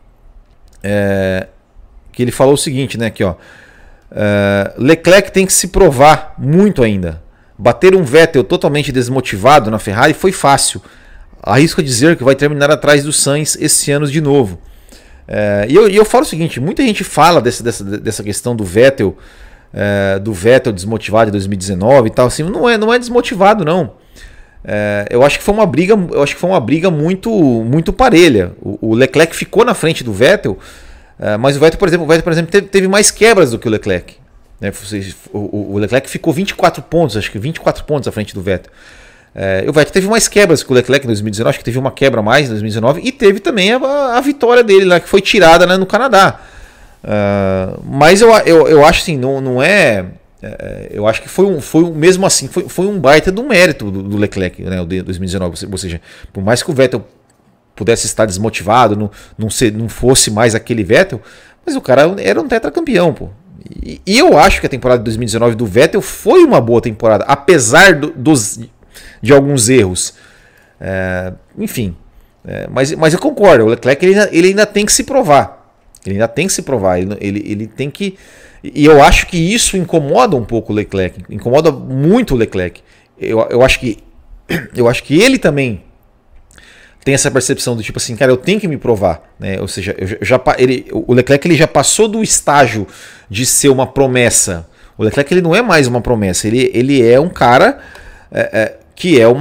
Que ele falou o seguinte, né? Aqui, ó, Leclerc tem que se provar muito ainda. Bater um Vettel totalmente desmotivado na Ferrari foi fácil. Arrisco a dizer que vai terminar atrás do Sainz esse ano de novo. E eu falo o seguinte, muita gente fala dessa questão do Vettel desmotivado em 2019 e tal, assim, não é desmotivado não. Eu acho que foi uma briga muito parelha. O Leclerc ficou na frente do Vettel, mas o Vettel, por exemplo, teve mais quebras do que o Leclerc. O Leclerc ficou 24 pontos, acho que 24 pontos à frente do Vettel. O Vettel teve mais quebras que o Leclerc em 2019, acho que teve uma quebra a mais em 2019, e teve também a vitória dele lá, que foi tirada, né, no Canadá. Mas eu acho assim, não é. Eu acho que mesmo assim, foi um baita do mérito do Leclerc, né, o de 2019. Ou seja, por mais que o Vettel pudesse estar desmotivado, não fosse mais aquele Vettel, mas o cara era um tetracampeão, pô. E eu acho que a temporada de 2019 do Vettel foi uma boa temporada, apesar de alguns erros. Enfim, mas eu concordo, o Leclerc ele ainda tem que se provar. Ele tem que. E eu acho que isso incomoda um pouco o Leclerc, incomoda muito o Leclerc. Eu acho que ele também tem essa percepção do tipo assim, cara, eu tenho que me provar, né? Ou seja, o Leclerc ele já passou do estágio de ser uma promessa. O Leclerc ele não é mais uma promessa, ele é um cara que é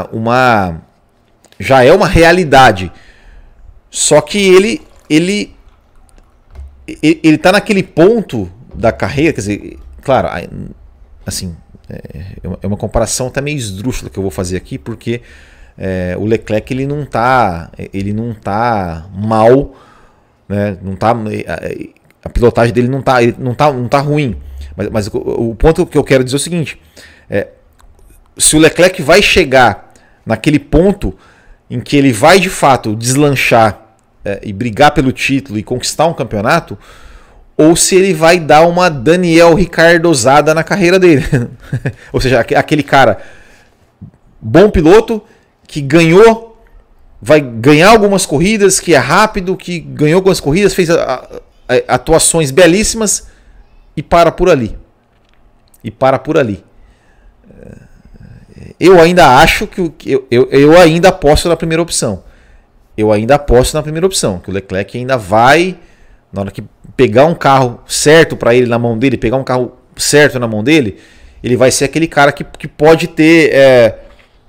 já é uma realidade. Só que ele tá naquele ponto da carreira, quer dizer, claro, assim, é uma comparação até meio esdrúxula que eu vou fazer aqui, porque o Leclerc ele não tá mal, né? A pilotagem dele não tá ruim, mas o ponto que eu quero dizer é o seguinte: Se o Leclerc vai chegar naquele ponto em que ele vai de fato deslanchar e brigar pelo título e conquistar um campeonato, ou se ele vai dar uma Daniel Ricciardosada na carreira dele. Ou seja, aquele cara bom piloto que vai ganhar algumas corridas, que é rápido, que ganhou algumas corridas, fez atuações belíssimas e para por ali. Eu ainda acho eu ainda aposto na primeira opção. Que o Leclerc ainda vai, na hora que pegar um carro certo para ele na mão dele, pegar um carro certo na mão dele, ele vai ser aquele cara que pode ter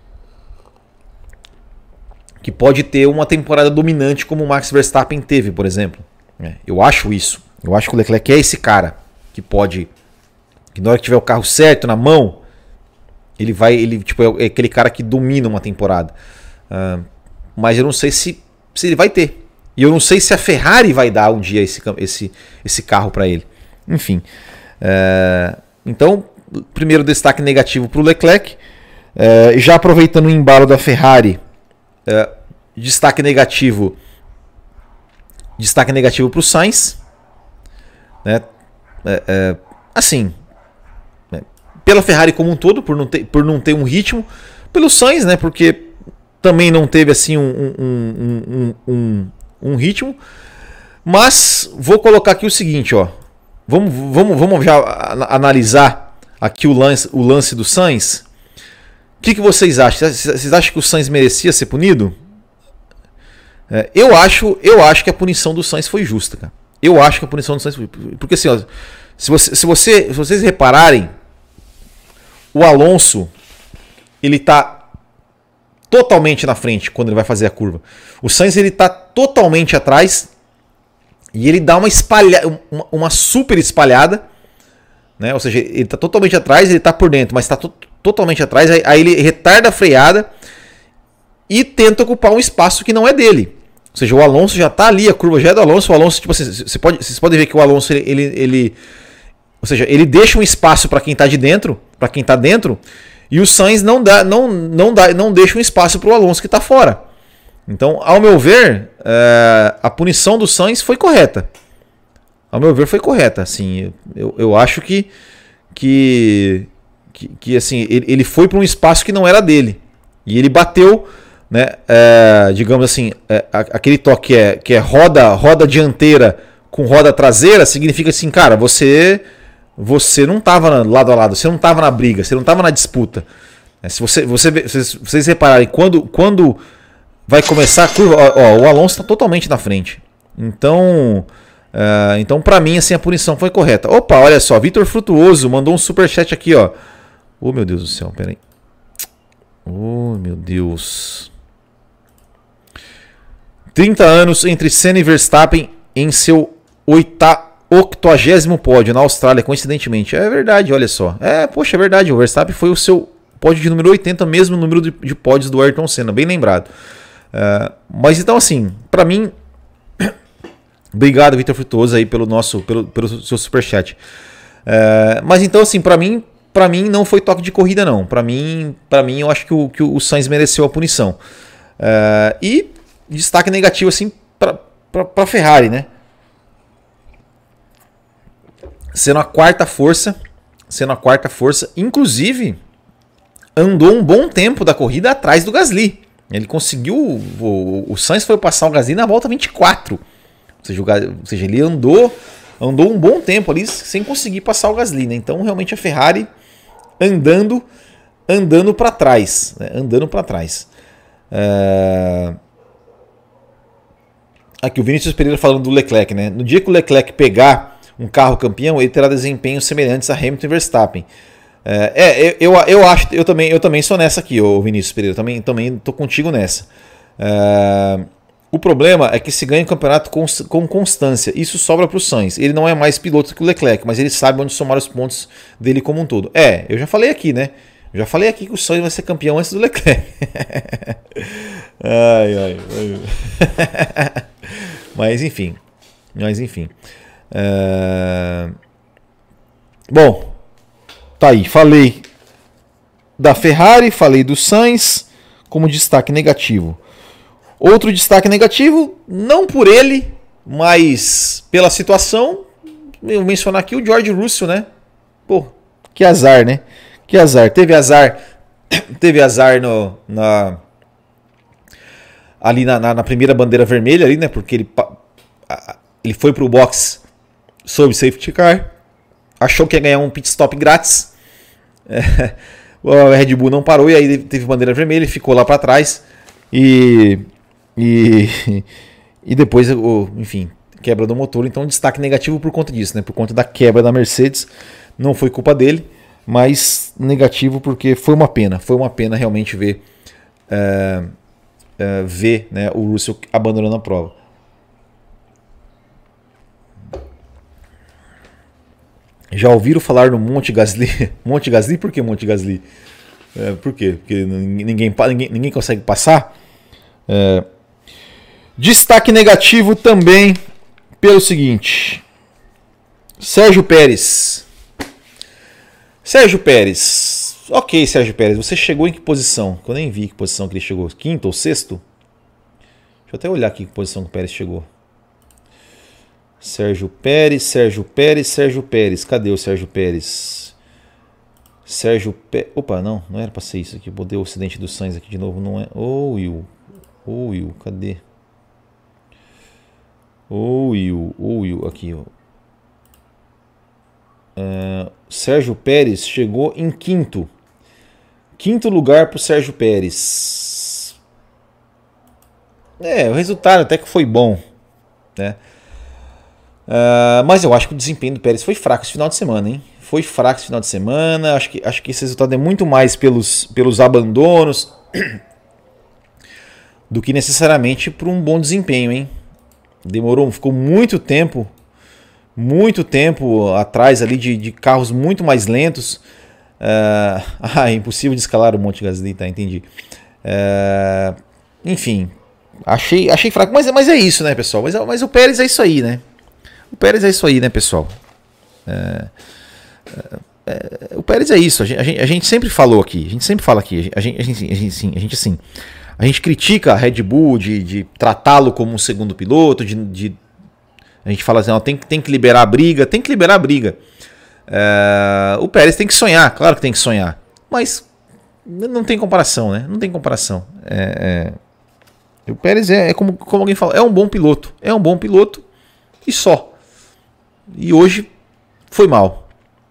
uma temporada dominante como o Max Verstappen teve, por exemplo. Eu acho isso. Eu acho que o Leclerc é esse cara que na hora que tiver o carro certo na mão, ele tipo, é aquele cara que domina uma temporada. Mas eu não sei se ele vai ter. E eu não sei se a Ferrari vai dar um dia esse carro para ele. Enfim. Então, primeiro destaque negativo para o Leclerc. Já aproveitando o embalo da Ferrari, destaque negativo para o Sainz. Né? Assim, pela Ferrari como um todo, por não ter um ritmo. Pelo Sainz, né? Porque também não teve assim um ritmo. Mas vou colocar aqui o seguinte, ó. Vamos já analisar aqui o lance do Sainz. O que vocês acham? Vocês acham que o Sainz merecia ser punido? Eu acho que a punição do Sainz foi justa, cara. Eu acho que a punição do Sainz foi justa. Porque assim, ó, se vocês repararem, o Alonso, ele tá totalmente na frente quando ele vai fazer a curva. O Sainz, ele tá totalmente atrás e ele dá uma super espalhada, né? Ou seja, ele tá totalmente atrás, ele tá por dentro, mas tá totalmente atrás, aí ele retarda a freada e tenta ocupar um espaço que não é dele. Ou seja, o Alonso já tá ali, a curva já é do Alonso. O Alonso, tipo assim, vocês podem ver que o Alonso, ou seja, ele deixa um espaço para quem tá de dentro, para quem tá dentro, e o Sainz não deixa um espaço para o Alonso que está fora. Então, ao meu ver, a punição do Sainz foi correta. Assim, eu acho que assim, ele foi para um espaço que não era dele. E ele bateu, né, digamos assim, aquele toque que é roda dianteira com roda traseira, significa assim, cara, você não estava lado a lado, você não estava na briga, você não estava na disputa. Se vocês repararem, quando vai começar a curva, o Alonso está totalmente na frente. Então para mim, assim, a punição foi correta. Opa, olha só, Vitor Frutuoso mandou um superchat aqui, ó. Oh, meu Deus do céu, peraí. Oh, meu Deus. 30 anos entre Senna e Verstappen em seu 80º pódio na Austrália, coincidentemente. É verdade, olha só. Poxa, é verdade. O Verstappen foi o seu pódio de número 80, mesmo número de pódios do Ayrton Senna, bem lembrado. Mas então, assim, pra mim, obrigado, Vitor Frutuoso, aí pelo seu superchat. Mas então, assim, pra mim não foi toque de corrida, não. Pra mim eu acho que o Sainz mereceu a punição. E destaque negativo, assim, pra Ferrari, né? Sendo a quarta força, inclusive andou um bom tempo da corrida atrás do Gasly. Ele conseguiu, o Sainz foi passar o Gasly na volta 24. Ou seja, ele andou um bom tempo ali sem conseguir passar o Gasly, né? Então realmente a Ferrari andando para trás, né? Aqui o Vinícius Pereira falando do Leclerc, né? No dia que o Leclerc pegar um carro campeão, ele terá desempenhos semelhantes a Hamilton e Verstappen. Eu também sou nessa aqui, ô Vinícius Pereira. Também tô contigo nessa. O problema é que se ganha o campeonato com constância. Isso sobra para o Sainz. Ele não é mais piloto que o Leclerc, mas ele sabe onde somar os pontos dele como um todo. Eu já falei aqui, né? Eu já falei aqui que o Sainz vai ser campeão antes do Leclerc. ai. Mas enfim. Bom, tá aí. Falei da Ferrari, falei do Sainz como destaque negativo. Outro destaque negativo, não por ele, mas pela situação, eu mencionar aqui o George Russell, né? Pô, que azar, né? Que azar. Teve azar ali na primeira bandeira vermelha, ali, né? Porque ele foi pro box sob safety car, achou que ia ganhar um pit stop grátis. O Red Bull não parou e aí teve bandeira vermelha, ele ficou lá para trás e depois, enfim, quebra do motor. Então, destaque negativo por conta disso, né? Por conta da quebra da Mercedes. Não foi culpa dele, mas negativo porque foi uma pena realmente ver né, o Russell abandonando a prova. Já ouviram falar no Monte Gasly? Monte Gasly? Por que Monte Gasly? Por quê? Porque ninguém consegue passar? Destaque negativo também pelo seguinte. Sérgio Pérez. Ok, Sérgio Pérez, você chegou em que posição? Eu nem vi que posição que ele chegou. Quinto ou sexto? Deixa eu até olhar aqui que posição que o Pérez chegou. Sérgio Pérez. Cadê o Sérgio Pérez? Opa, não era pra ser isso aqui. Botei o acidente do Sainz aqui de novo. Não é. Will, cadê? Will, aqui, ó. Sérgio Pérez chegou em quinto. Quinto lugar pro Sérgio Pérez. O resultado até que foi bom, né? Mas eu acho que o desempenho do Pérez foi fraco esse final de semana, hein? Acho que esse resultado é muito mais pelos abandonos do que necessariamente por um bom desempenho, hein? Ficou muito tempo atrás ali de carros muito mais lentos. É impossível de escalar o Monte Gasly, tá? Entendi. Enfim, achei fraco, mas é isso, né, pessoal? Mas o Pérez é isso aí, né? Pessoal? O Pérez é isso. A gente sempre falou aqui. A gente sempre fala aqui. A gente critica a Red Bull de tratá-lo como um segundo piloto. A gente fala assim, ó, tem que liberar a briga. O Pérez tem que sonhar. Claro que tem que sonhar. Mas não tem comparação, né? Não tem comparação. O Pérez é como alguém fala, é um bom piloto. E só. E hoje foi mal.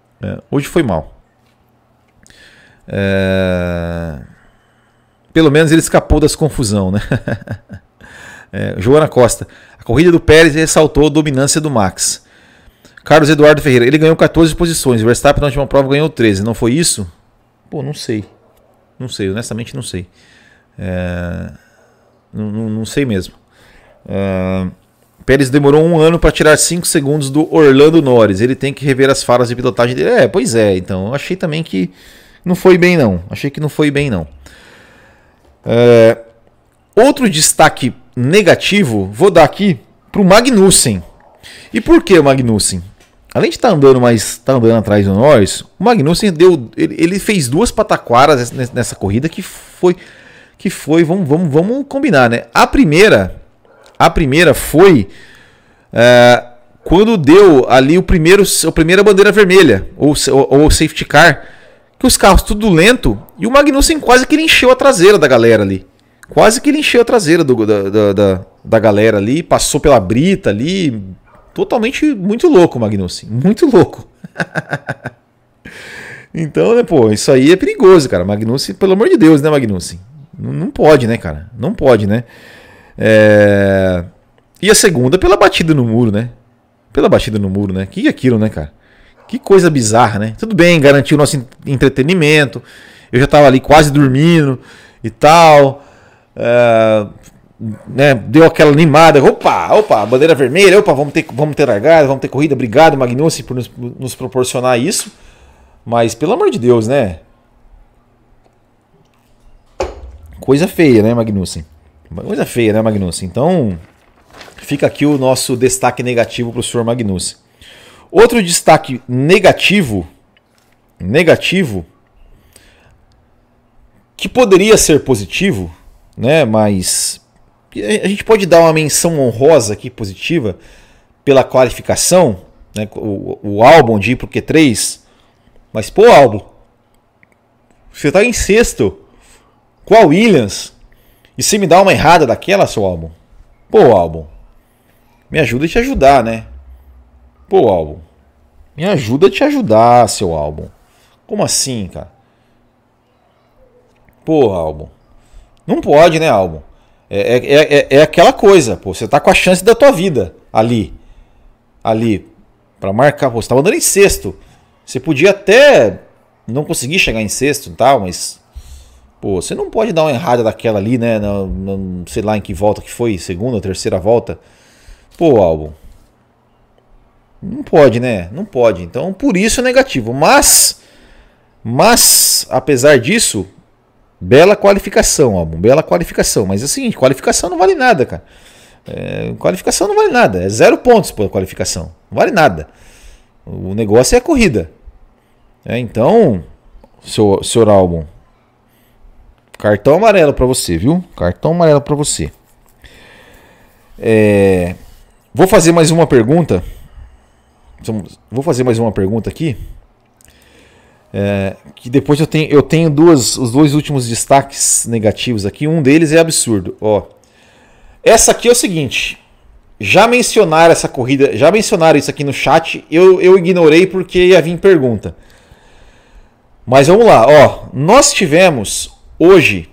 Pelo menos ele escapou das confusão, né? Joana Costa. A corrida do Pérez ressaltou a dominância do Max. Carlos Eduardo Ferreira. Ele ganhou 14 posições. O Verstappen na última prova ganhou 13. Não foi isso? Pô, não sei. Honestamente não sei. Não sei mesmo. Pérez demorou 1 ano para tirar 5 segundos do Orlando Norris. Ele tem que rever as falas de pilotagem dele. Pois é. Então, eu achei também que não foi bem, não. Outro destaque negativo, vou dar aqui para o Magnussen. E por que o Magnussen? Além de estar andando atrás do Norris, o Magnussen ele fez 2 pataquaras nessa corrida que foi, vamos combinar, né? A primeira foi quando deu ali a primeira bandeira vermelha, ou safety car, que os carros tudo lento, e o Magnussen quase que ele encheu a traseira da galera ali. Da galera ali, passou pela brita ali, totalmente muito louco o Magnussen, muito louco. Então, né, pô, isso aí é perigoso, cara. Magnussen, pelo amor de Deus, né, Magnussen? Não pode, né, cara? Não pode, né? E a segunda pela batida no muro, né? Que é aquilo, né, cara? Que coisa bizarra, né? Tudo bem, garantiu o nosso entretenimento. Eu já tava ali quase dormindo e tal. Né? Deu aquela animada. Opa, bandeira vermelha. Opa, vamos ter largada, vamos ter corrida. Obrigado, Magnussen, por nos proporcionar isso. Mas, pelo amor de Deus, né? Coisa feia, né, Magnussen? Então, fica aqui o nosso destaque negativo para o senhor Magnussen. Outro destaque negativo que poderia ser positivo, né? Mas a gente pode dar uma menção honrosa aqui positiva pela qualificação, né? O Albon de ir pro Q3. Mas, pô, Albon, você tá em sexto com a Williams e você me dá uma errada daquela, seu Albon? Pô, Albon, me ajuda a te ajudar, né? Pô, Albon, me ajuda a te ajudar, seu Albon. Como assim, cara? Pô, Albon, não pode, né, Albon? É aquela coisa, pô, você tá com a chance da tua vida ali pra marcar, pô, você tava andando em sexto. Você podia até não conseguir chegar em sexto e tal, mas pô, você não pode dar uma errada daquela ali, né? Sei lá em que volta que foi, segunda ou terceira volta. Pô, Albon, não pode, né? Não pode. Então, por isso é negativo. Mas apesar disso, bela qualificação, Albon, bela qualificação. Mas é o seguinte, qualificação não vale nada, cara. Qualificação não vale nada. É 0 pontos por qualificação. Não vale nada. O negócio é a corrida. Então, senhor Albon, cartão amarelo para você, viu? Cartão amarelo para você. Vou fazer mais uma pergunta. Vou fazer mais uma pergunta aqui. Que depois eu tenho os dois últimos destaques negativos aqui. Um deles é absurdo. Ó, essa aqui é o seguinte. Já mencionaram essa corrida, já mencionaram isso aqui no chat. Eu ignorei porque ia vir pergunta. Mas vamos lá, ó. Nós tivemos hoje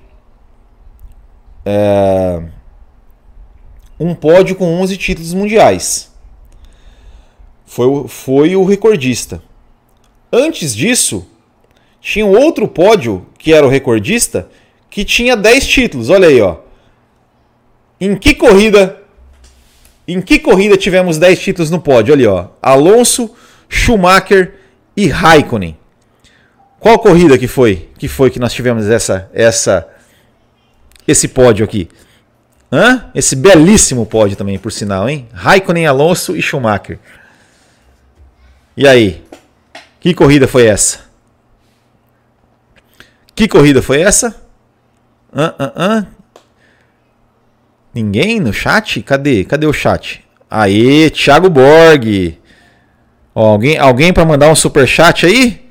um pódio com 11 títulos mundiais. Foi o recordista. Antes disso, tinha um outro pódio que era o recordista que tinha 10 títulos. Olha aí, ó. Em que corrida tivemos 10 títulos no pódio? Olha aí, ó. Alonso, Schumacher e Raikkonen. Qual corrida que foi que nós tivemos esse pódio aqui? Esse belíssimo pódio também, por sinal, hein? Raikkonen, Alonso e Schumacher. E aí? Que corrida foi essa? Que corrida foi essa? Ninguém no chat? Cadê o chat? Aê, Thiago Borg. Ó, alguém para mandar um superchat aí?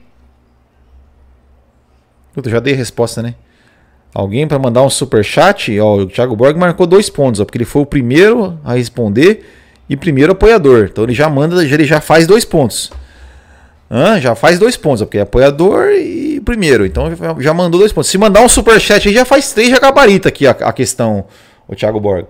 Eu já dei a resposta, né? Alguém para mandar um superchat? Ó, o Thiago Borg marcou 2 pontos, ó, porque ele foi o primeiro a responder e primeiro apoiador. Então ele já faz 2 pontos. Já faz 2 pontos, ó, porque é apoiador e primeiro. Então já mandou 2 pontos. Se mandar um superchat aí já faz 3, já gabarita aqui a questão, o Thiago Borg.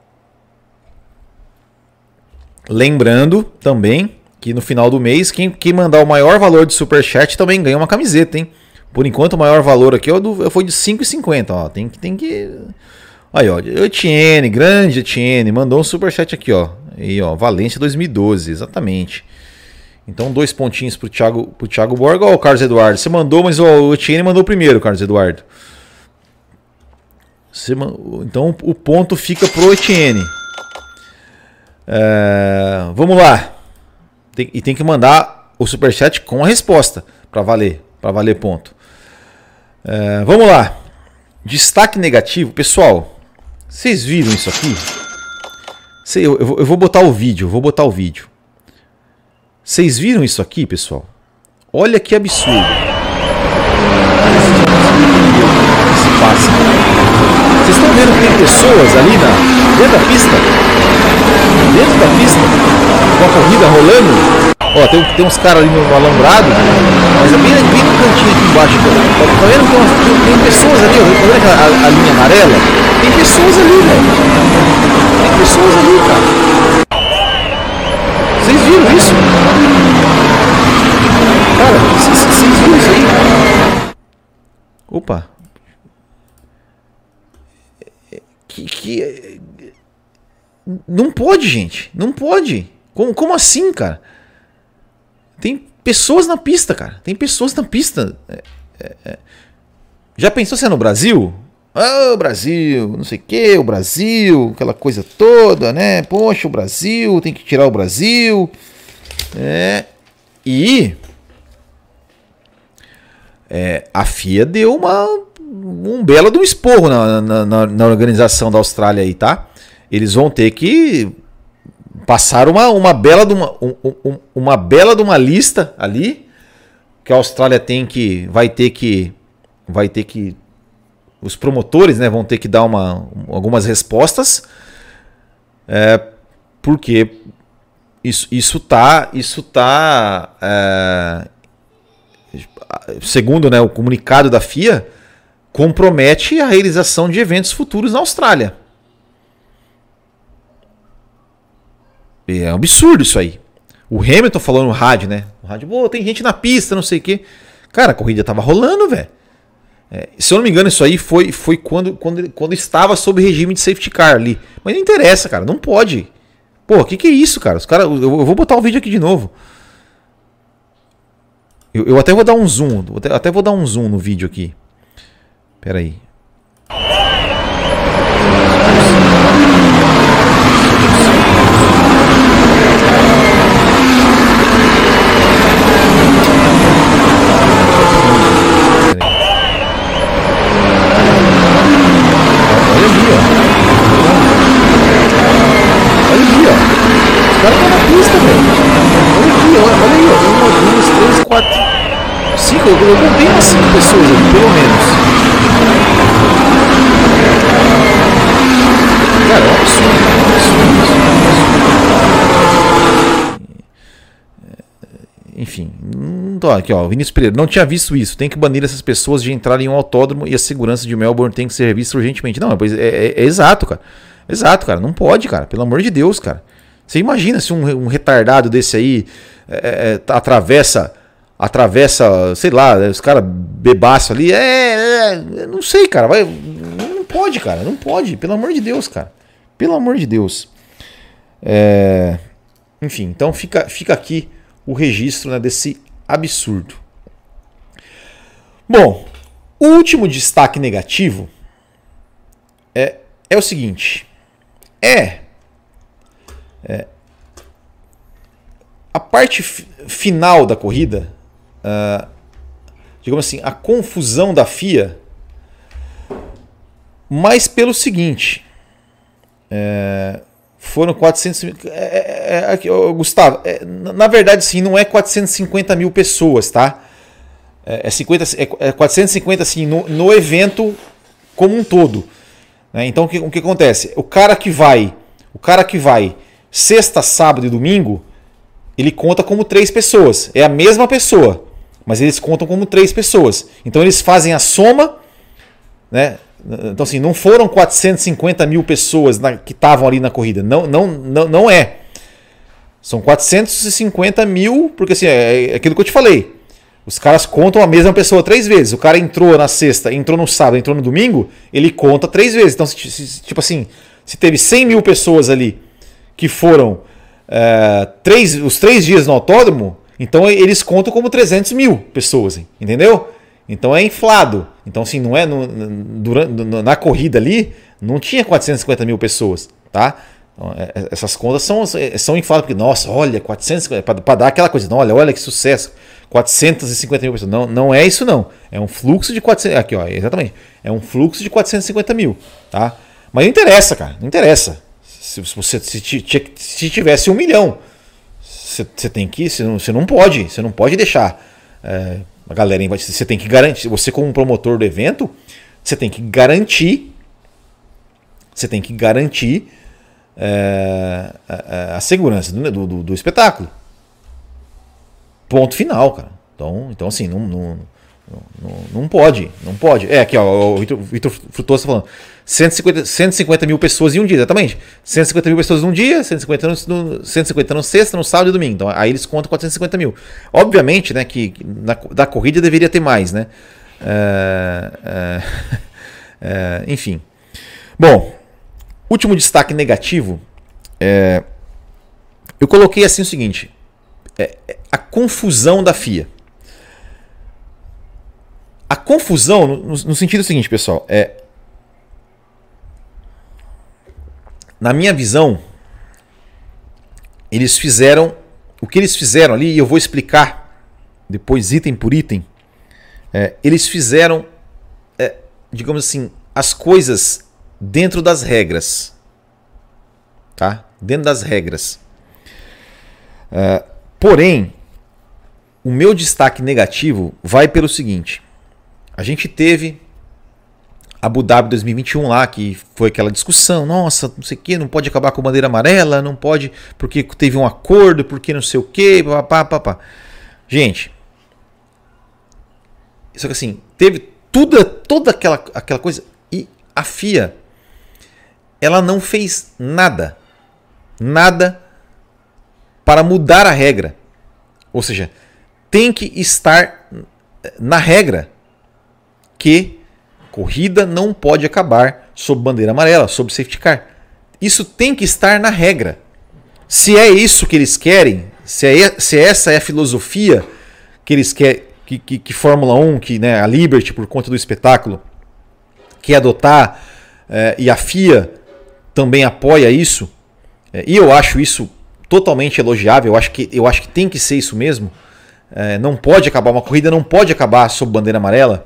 Lembrando também que no final do mês, quem mandar o maior valor de superchat também ganha uma camiseta, hein? Por enquanto, o maior valor aqui foi de 5,50. Ó, tem que. Aí, ó. Etienne, grande Etienne, mandou um superchat aqui, ó. Aí, ó. Valência 2012, exatamente. Então, 2 pontinhos pro Thiago Borg. Ó, o Carlos Eduardo. Você mandou, mas o Etienne mandou primeiro, Carlos Eduardo. Então, o ponto fica pro Etienne. Vamos lá. Tem que mandar o superchat com a resposta para valer ponto. Vamos lá. Destaque negativo. Pessoal, vocês viram isso aqui? Eu vou botar o vídeo. Vocês viram isso aqui, pessoal? Olha que absurdo. Vocês estão vendo que tem pessoas ali dentro da pista? Com a corrida rolando? Ó, tem uns caras ali no alambrado, mas é bem no cantinho aqui embaixo. Tá vendo que tem pessoas ali? Tá vendo a linha amarela? Tem pessoas ali, velho. Tem pessoas ali, cara. Vocês viram isso? Cara, vocês viram isso aí? Opa. Não pode, gente. Não pode. Como assim, cara? Tem pessoas na pista, cara. Tem pessoas na pista. Já pensou se é no Brasil? O Brasil, não sei o que, o Brasil, aquela coisa toda, né? Poxa, o Brasil, tem que tirar o Brasil. A FIA deu um belo de um esporro na organização da Austrália aí, tá? Eles vão ter que passar uma bela de uma lista ali que a Austrália vai ter que os promotores, né, vão ter que dar algumas respostas, porque isso tá segundo, né, o comunicado da FIA, compromete a realização de eventos futuros na Austrália. É um absurdo isso aí. O Hamilton falou no rádio, né? No rádio, tem gente na pista, não sei o quê. Cara, a corrida tava rolando, velho. Se eu não me engano, isso aí foi quando estava sob regime de safety car ali. Mas não interessa, cara. Não pode. Pô, o que é isso, cara? Os caras, eu vou botar o vídeo aqui de novo. Eu até vou dar um zoom. Até vou dar um zoom no vídeo aqui. Pera aí. Eu contei umas 5 pessoas aqui, pelo menos. Cara, é um absurdo. Enfim, aqui, ó, Vinícius Pereira, não tinha visto isso. Tem que banir essas pessoas de entrarem em um autódromo e a segurança de Melbourne tem que ser revista urgentemente. Não, é exato, cara. Exato, cara. Não pode, cara. Pelo amor de Deus, cara. Você imagina se um retardado desse aí atravessa, sei lá, os caras bebaço ali. Não sei, cara. Não pode, cara. Não pode. Pelo amor de Deus, cara. Pelo amor de Deus. Enfim, então fica aqui o registro, né, desse absurdo. Bom, o último destaque negativo é o seguinte. A parte final da corrida, digamos assim, a confusão da FIA, mas pelo seguinte, foram 400 mil, Gustavo, na verdade sim, não é 450 mil pessoas, tá? É 450 assim, no evento como um todo, né? Então o que acontece? O cara que vai sexta, sábado e domingo, ele conta como 3 pessoas. É a mesma pessoa, mas eles contam como 3 pessoas. Então eles fazem a soma, né? Então assim, não foram 450 mil pessoas que estavam ali na corrida. Não é. São 450 mil, porque assim, é aquilo que eu te falei. Os caras contam a mesma pessoa 3 vezes. O cara entrou na sexta, entrou no sábado, entrou no domingo, ele conta 3 vezes. Então, tipo assim, se teve 100 mil pessoas ali que foram os 3 dias no autódromo, então eles contam como 300 mil pessoas, entendeu? Então é inflado. Então, assim, não é na corrida ali, não tinha 450 mil pessoas, tá? Então, essas contas são infladas, porque, nossa, olha, 450, para dar aquela coisa, não, olha que sucesso, 450 mil pessoas. Não é isso, não. É um fluxo de 400, aqui, ó, exatamente. É um fluxo de 450 mil, tá? Mas não interessa, cara, não interessa. Se tivesse 1 milhão, você tem que, você não pode deixar a galera, você tem que garantir, você como promotor do evento, você tem que garantir a segurança do espetáculo. Ponto final, cara. Então assim, não pode. Aqui, ó, o Vitor Frutoso tá falando 150 mil pessoas em um dia, exatamente. 150 mil pessoas num dia, 150 no sexta, no sábado e domingo. Então aí eles contam 450 mil. Obviamente, né, que da corrida deveria ter mais, né? Enfim. Bom, último destaque negativo. Eu coloquei assim o seguinte. A confusão da FIA. A confusão no sentido seguinte, pessoal, na minha visão, eles fizeram o que eles fizeram ali, e eu vou explicar depois item por item. Eles fizeram digamos assim, as coisas dentro das regras. Tá? Dentro das regras. Porém, o meu destaque negativo vai pelo seguinte. A gente teve Abu Dhabi 2021 lá, que foi aquela discussão. Nossa, não sei o que, não pode acabar com a bandeira amarela, não pode, porque teve um acordo, porque não sei o que, papapá. Gente, só que assim, teve toda aquela coisa e a FIA, ela não fez nada para mudar a regra. Ou seja, tem que estar na regra que corrida não pode acabar sob bandeira amarela, sob safety car. Isso tem que estar na regra. Se é isso que eles querem, se essa é a filosofia que eles querem, que Fórmula 1, que, né, a Liberty, por conta do espetáculo, quer adotar, e a FIA também apoia isso, e eu acho isso totalmente elogiável, eu acho que tem que ser isso mesmo. Não pode acabar, uma corrida não pode acabar sob bandeira amarela,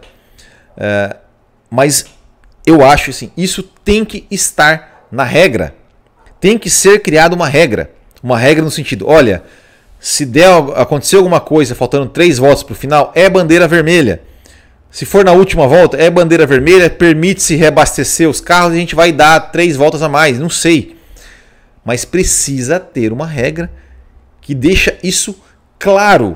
mas eu acho assim, isso tem que estar na regra, tem que ser criada uma regra no sentido, olha, se acontecer alguma coisa faltando 3 voltas para o final, é bandeira vermelha. Se for na última volta, é bandeira vermelha, permite-se reabastecer os carros e a gente vai dar 3 voltas a mais, não sei. Mas precisa ter uma regra que deixa isso claro.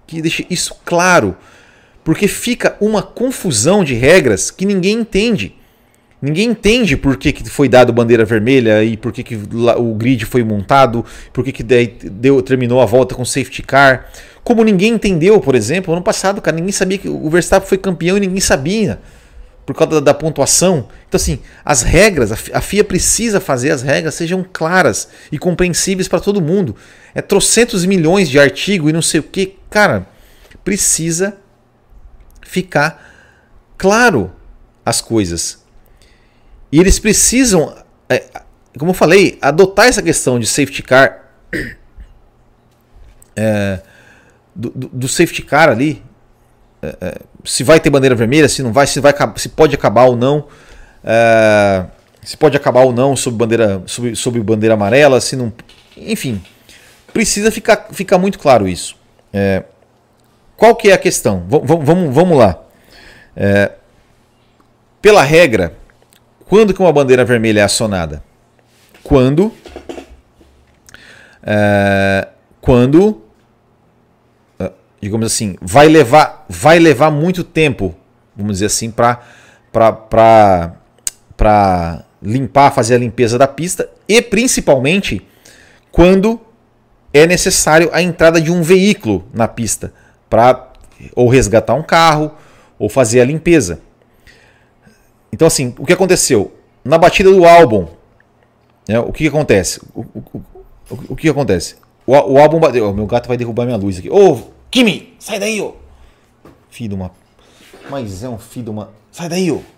Porque fica uma confusão de regras que ninguém entende. Ninguém entende por que foi dado bandeira vermelha e por que o grid foi montado, por que terminou a volta com safety car. Como ninguém entendeu, por exemplo, ano passado, cara, ninguém sabia que o Verstappen foi campeão e ninguém sabia, por causa da pontuação. Então, assim, as regras, a FIA precisa fazer as regras sejam claras e compreensíveis para todo mundo. É trocentos milhões de artigos e não sei o que. Cara, precisa ficar claro as coisas. E eles precisam, como eu falei, adotar essa questão de safety car, do safety car ali, se vai ter bandeira vermelha, se não vai, se pode acabar ou não, se pode acabar ou não sob bandeira amarela, se não, enfim, precisa ficar muito claro isso. Qual que é a questão? Vamos lá. Pela regra, quando que uma bandeira vermelha é acionada? Quando digamos assim, vai levar muito tempo, vamos dizer assim, para fazer a limpeza da pista, e principalmente quando é necessário a entrada de um veículo na pista para ou resgatar um carro ou fazer a limpeza. Então, assim, o que aconteceu? Na batida do Albon, né, o que acontece? O que acontece? O Albon bateu. Oh, meu gato vai derrubar minha luz aqui. Ô, Kimi, sai daí, ô! Filho de uma. Mas é um filho de uma. Sai daí, ô!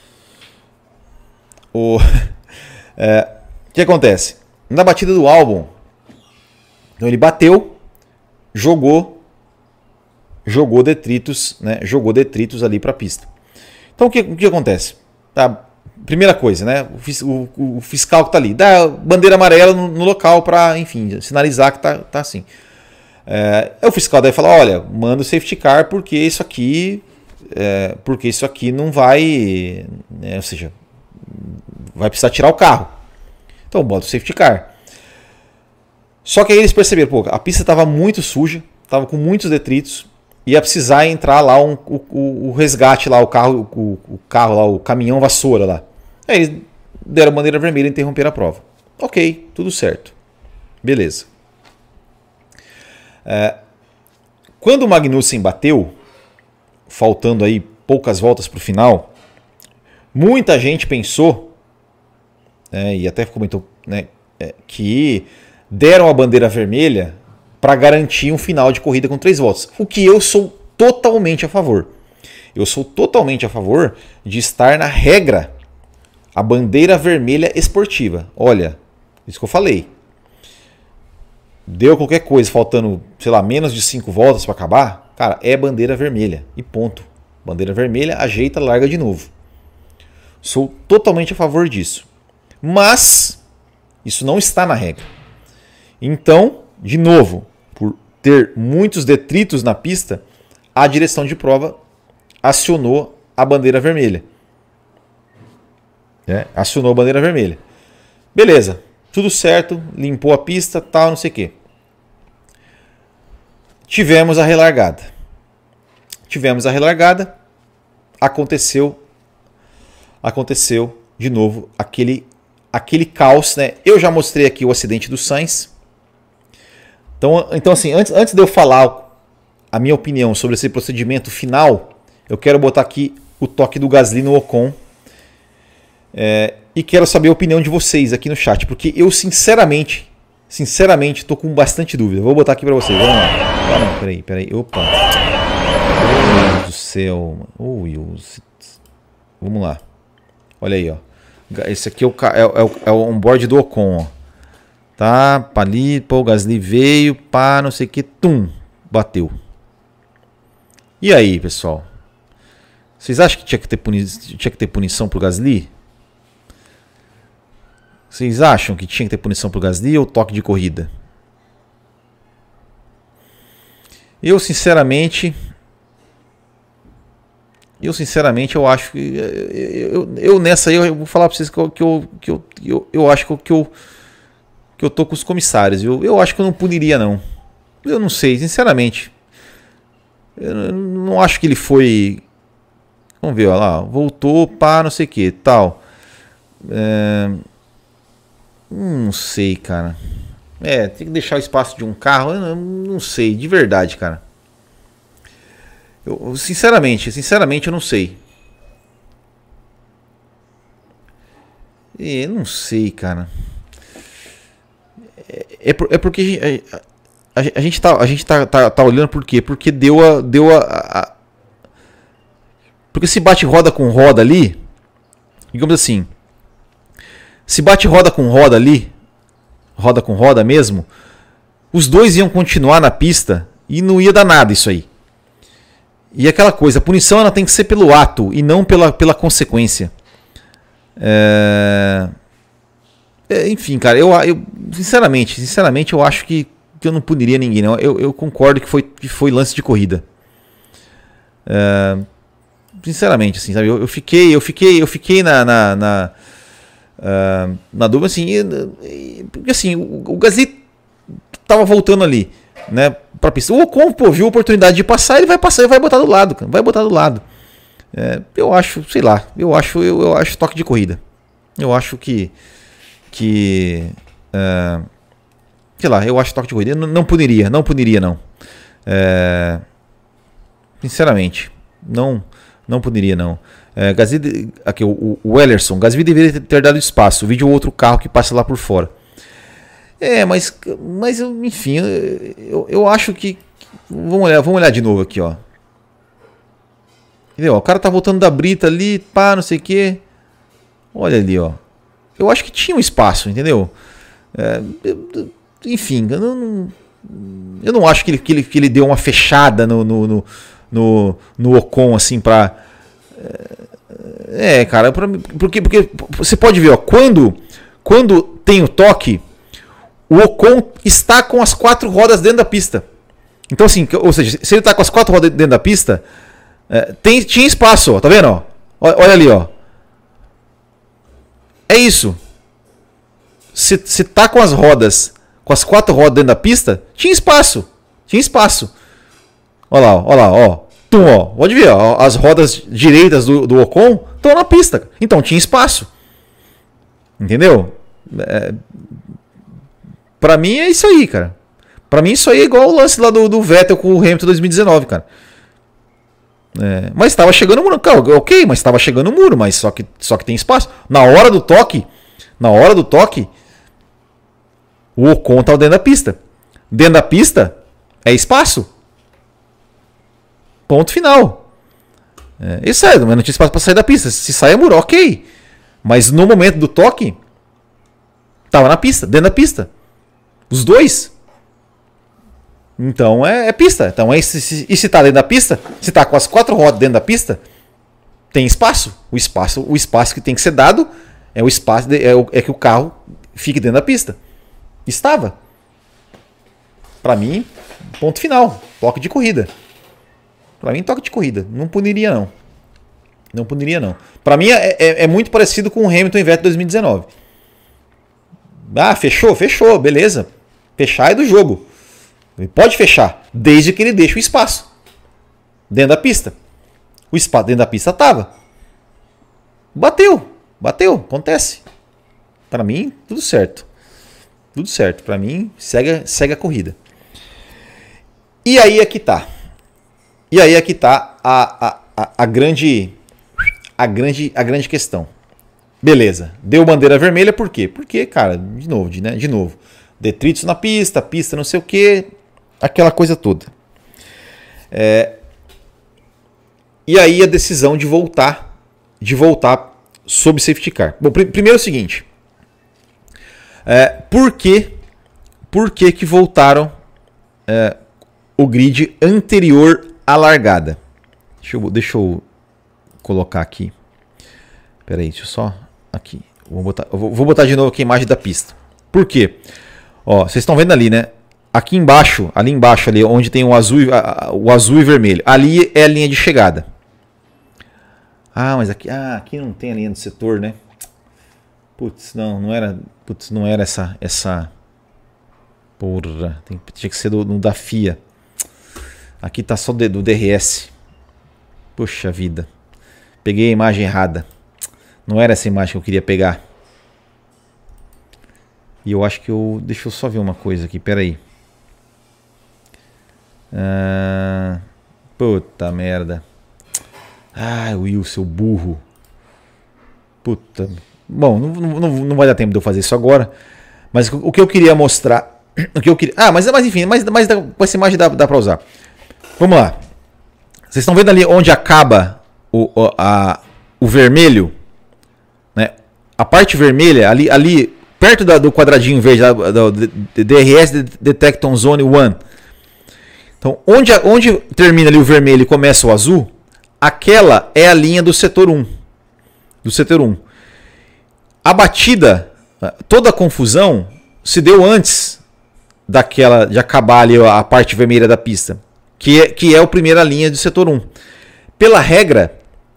O que acontece? Na batida do Albon, então ele bateu, jogou detritos, né? Jogou detritos ali para a pista. Então o que acontece? Tá, primeira coisa, né? O fiscal que está ali dá bandeira amarela no local para, enfim, sinalizar que tá assim. O fiscal deve falar, olha, manda o safety car porque isso aqui não vai, né, ou seja, vai precisar tirar o carro. Então bota o safety car. Só que aí eles perceberam, pô, a pista estava muito suja, estava com muitos detritos, ia precisar entrar lá o resgate lá, o carro lá, o caminhão vassoura lá. Aí eles deram bandeira vermelha e interromperam a prova. Ok, tudo certo. Beleza. Quando o Magnussen bateu, faltando aí poucas voltas para o final, muita gente pensou, e até comentou, né, que deram a bandeira vermelha para garantir um final de corrida com 3 voltas. O que eu sou totalmente a favor. Eu sou totalmente a favor de estar na regra a bandeira vermelha esportiva. Olha, isso que eu falei. Deu qualquer coisa faltando, sei lá, menos de 5 voltas para acabar, cara, é bandeira vermelha. E ponto. Bandeira vermelha, ajeita, larga de novo. Sou totalmente a favor disso. Mas isso não está na regra. Então, de novo, por ter muitos detritos na pista, a direção de prova acionou a bandeira vermelha. Acionou a bandeira vermelha. Beleza, tudo certo, limpou a pista, tal, não sei o quê. Tivemos a relargada. Aconteceu de novo aquele caos, né? Eu já mostrei aqui o acidente do Sainz. Então assim, antes de eu falar a minha opinião sobre esse procedimento final, eu quero botar aqui o toque do Gasly no Ocon. E quero saber a opinião de vocês aqui no chat, porque eu sinceramente estou com bastante dúvida. Vou botar aqui para vocês. Vamos lá. Ah, não, peraí. Opa. Meu Deus do céu. Vamos lá. Olha aí, ó. Esse aqui é o onboard do Ocon, ó. Tá, ali, pô, o Gasly veio, pá, não sei o que, bateu. E aí, pessoal? Vocês acham que tinha que ter punição pro Gasly? Vocês acham que tinha que ter punição pro Gasly ou toque de corrida? Eu sinceramente eu acho que eu nessa aí eu vou falar para vocês que eu acho que eu tô com os comissários. Eu acho que eu não puniria não. Eu não sei, sinceramente. Eu não acho que ele foi. Vamos ver, olha lá, voltou, pá, não sei o que, tal. Não sei, cara. Tem que deixar o espaço de um carro. Eu não sei, de verdade, cara. Eu, sinceramente, eu não sei. Não sei, cara. É porque a gente tá olhando por quê? Porque porque se bate roda com roda ali, digamos assim, se bate roda com roda ali, roda com roda mesmo, os dois iam continuar na pista e não ia dar nada isso aí. E aquela coisa, a punição ela tem que ser pelo ato e não pela consequência. Enfim, cara, eu sinceramente eu acho que eu não puniria ninguém, não. Eu concordo que foi lance de corrida. Sinceramente, assim, sabe? Eu fiquei na dúvida, assim, porque assim, o Gasly tava voltando ali, né, pra pista. O Ocon, pô, viu a oportunidade de passar, ele vai passar e vai botar do lado, cara, vai botar do lado. Eu acho, sei lá, eu acho toque de corrida. Eu acho que sei lá, eu acho toque de corrida. Eu não puniria, não. Sinceramente, não puniria, não. Gasly, aqui, o Ellerson, Gasly deveria ter dado espaço. Vídeo outro carro que passa lá por fora. Mas enfim, eu acho que. Vamos olhar de novo aqui, ó. Entendeu? O cara tá voltando da brita ali, pá, não sei o que. Olha ali, ó. Eu acho que tinha um espaço, entendeu? Enfim, eu não acho que ele deu uma fechada no Ocon, assim, pra. Cara, porque você pode ver, ó, quando tem o toque, o Ocon está com as 4 rodas dentro da pista. Então, assim, ou seja, se ele está com as 4 rodas dentro da pista, tinha espaço, ó, tá vendo? Ó? Olha ali, ó. É isso. Se tá com as rodas, com as 4 rodas dentro da pista, tinha espaço. Olha lá, ó. Pode ver, ó, as rodas direitas do Ocon estão na pista. Então tinha espaço. Entendeu? Pra mim é isso aí, cara. Pra mim isso aí é igual o lance lá do Vettel com o Hamilton 2019, cara. Mas estava chegando o muro. Ok, mas estava chegando o muro, mas só que tem espaço. Na hora do toque, o Ocon estava dentro da pista. Dentro da pista é espaço. Ponto final. Isso mas não tinha espaço para sair da pista. Se sair é muro, ok. Mas no momento do toque, estava na pista, dentro da pista. Os dois. Então é pista. Então, e se está dentro da pista, se está com as 4 rodas dentro da pista, tem espaço. O espaço que tem que ser dado é o espaço é que o carro fique dentro da pista. Estava. Para mim, ponto final. Toque de corrida. Para mim, toque de corrida. Não puniria, não. Não puniria, não. Para mim, é muito parecido com o Hamilton em Vettel 2019. Ah, fechou? Fechou, beleza. Fechar é do jogo. Ele pode fechar, desde que ele deixe o espaço dentro da pista. O espaço dentro da pista estava. Bateu, acontece. Para mim, tudo certo. Tudo certo. Para mim, segue a corrida. E aí é que tá. A grande questão. Beleza. Deu bandeira vermelha por quê? Porque, cara, de novo. Detritos na pista não sei o quê. Aquela coisa toda. E aí a decisão de voltar sob safety car. Bom, primeiro é o seguinte. Por que voltaram o grid anterior à largada? Deixa eu colocar aqui. Peraí, deixa eu só... Aqui. Vou botar de novo aqui a imagem da pista. Por quê? Ó, vocês estão vendo ali, né? Aqui embaixo, ali onde tem o azul e vermelho. Ali é a linha de chegada. Ah, mas aqui não tem a linha do setor, né? Não era essa. Porra, tinha que ser do da FIA. Aqui tá só do DRS. Poxa vida. Peguei a imagem errada. Não era essa imagem que eu queria pegar. E eu acho que deixa eu só ver uma coisa aqui, peraí. Puta merda. Will, seu burro. Puta. Bom, não vai dar tempo de eu fazer isso agora. Mas o que eu queria mostrar. Mas enfim, mas com essa imagem dá pra usar. Vamos lá. Vocês estão vendo ali onde acaba o vermelho? Né? A parte vermelha, ali perto do quadradinho verde do DRS Detection Zone 1. Então, onde termina ali o vermelho e começa o azul, aquela é a linha do setor 1. A batida, toda a confusão se deu antes de acabar ali a parte vermelha da pista, que é a primeira linha do setor 1. Pela regra,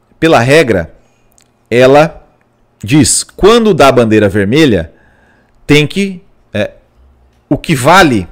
ela diz, quando dá a bandeira vermelha, tem que o que vale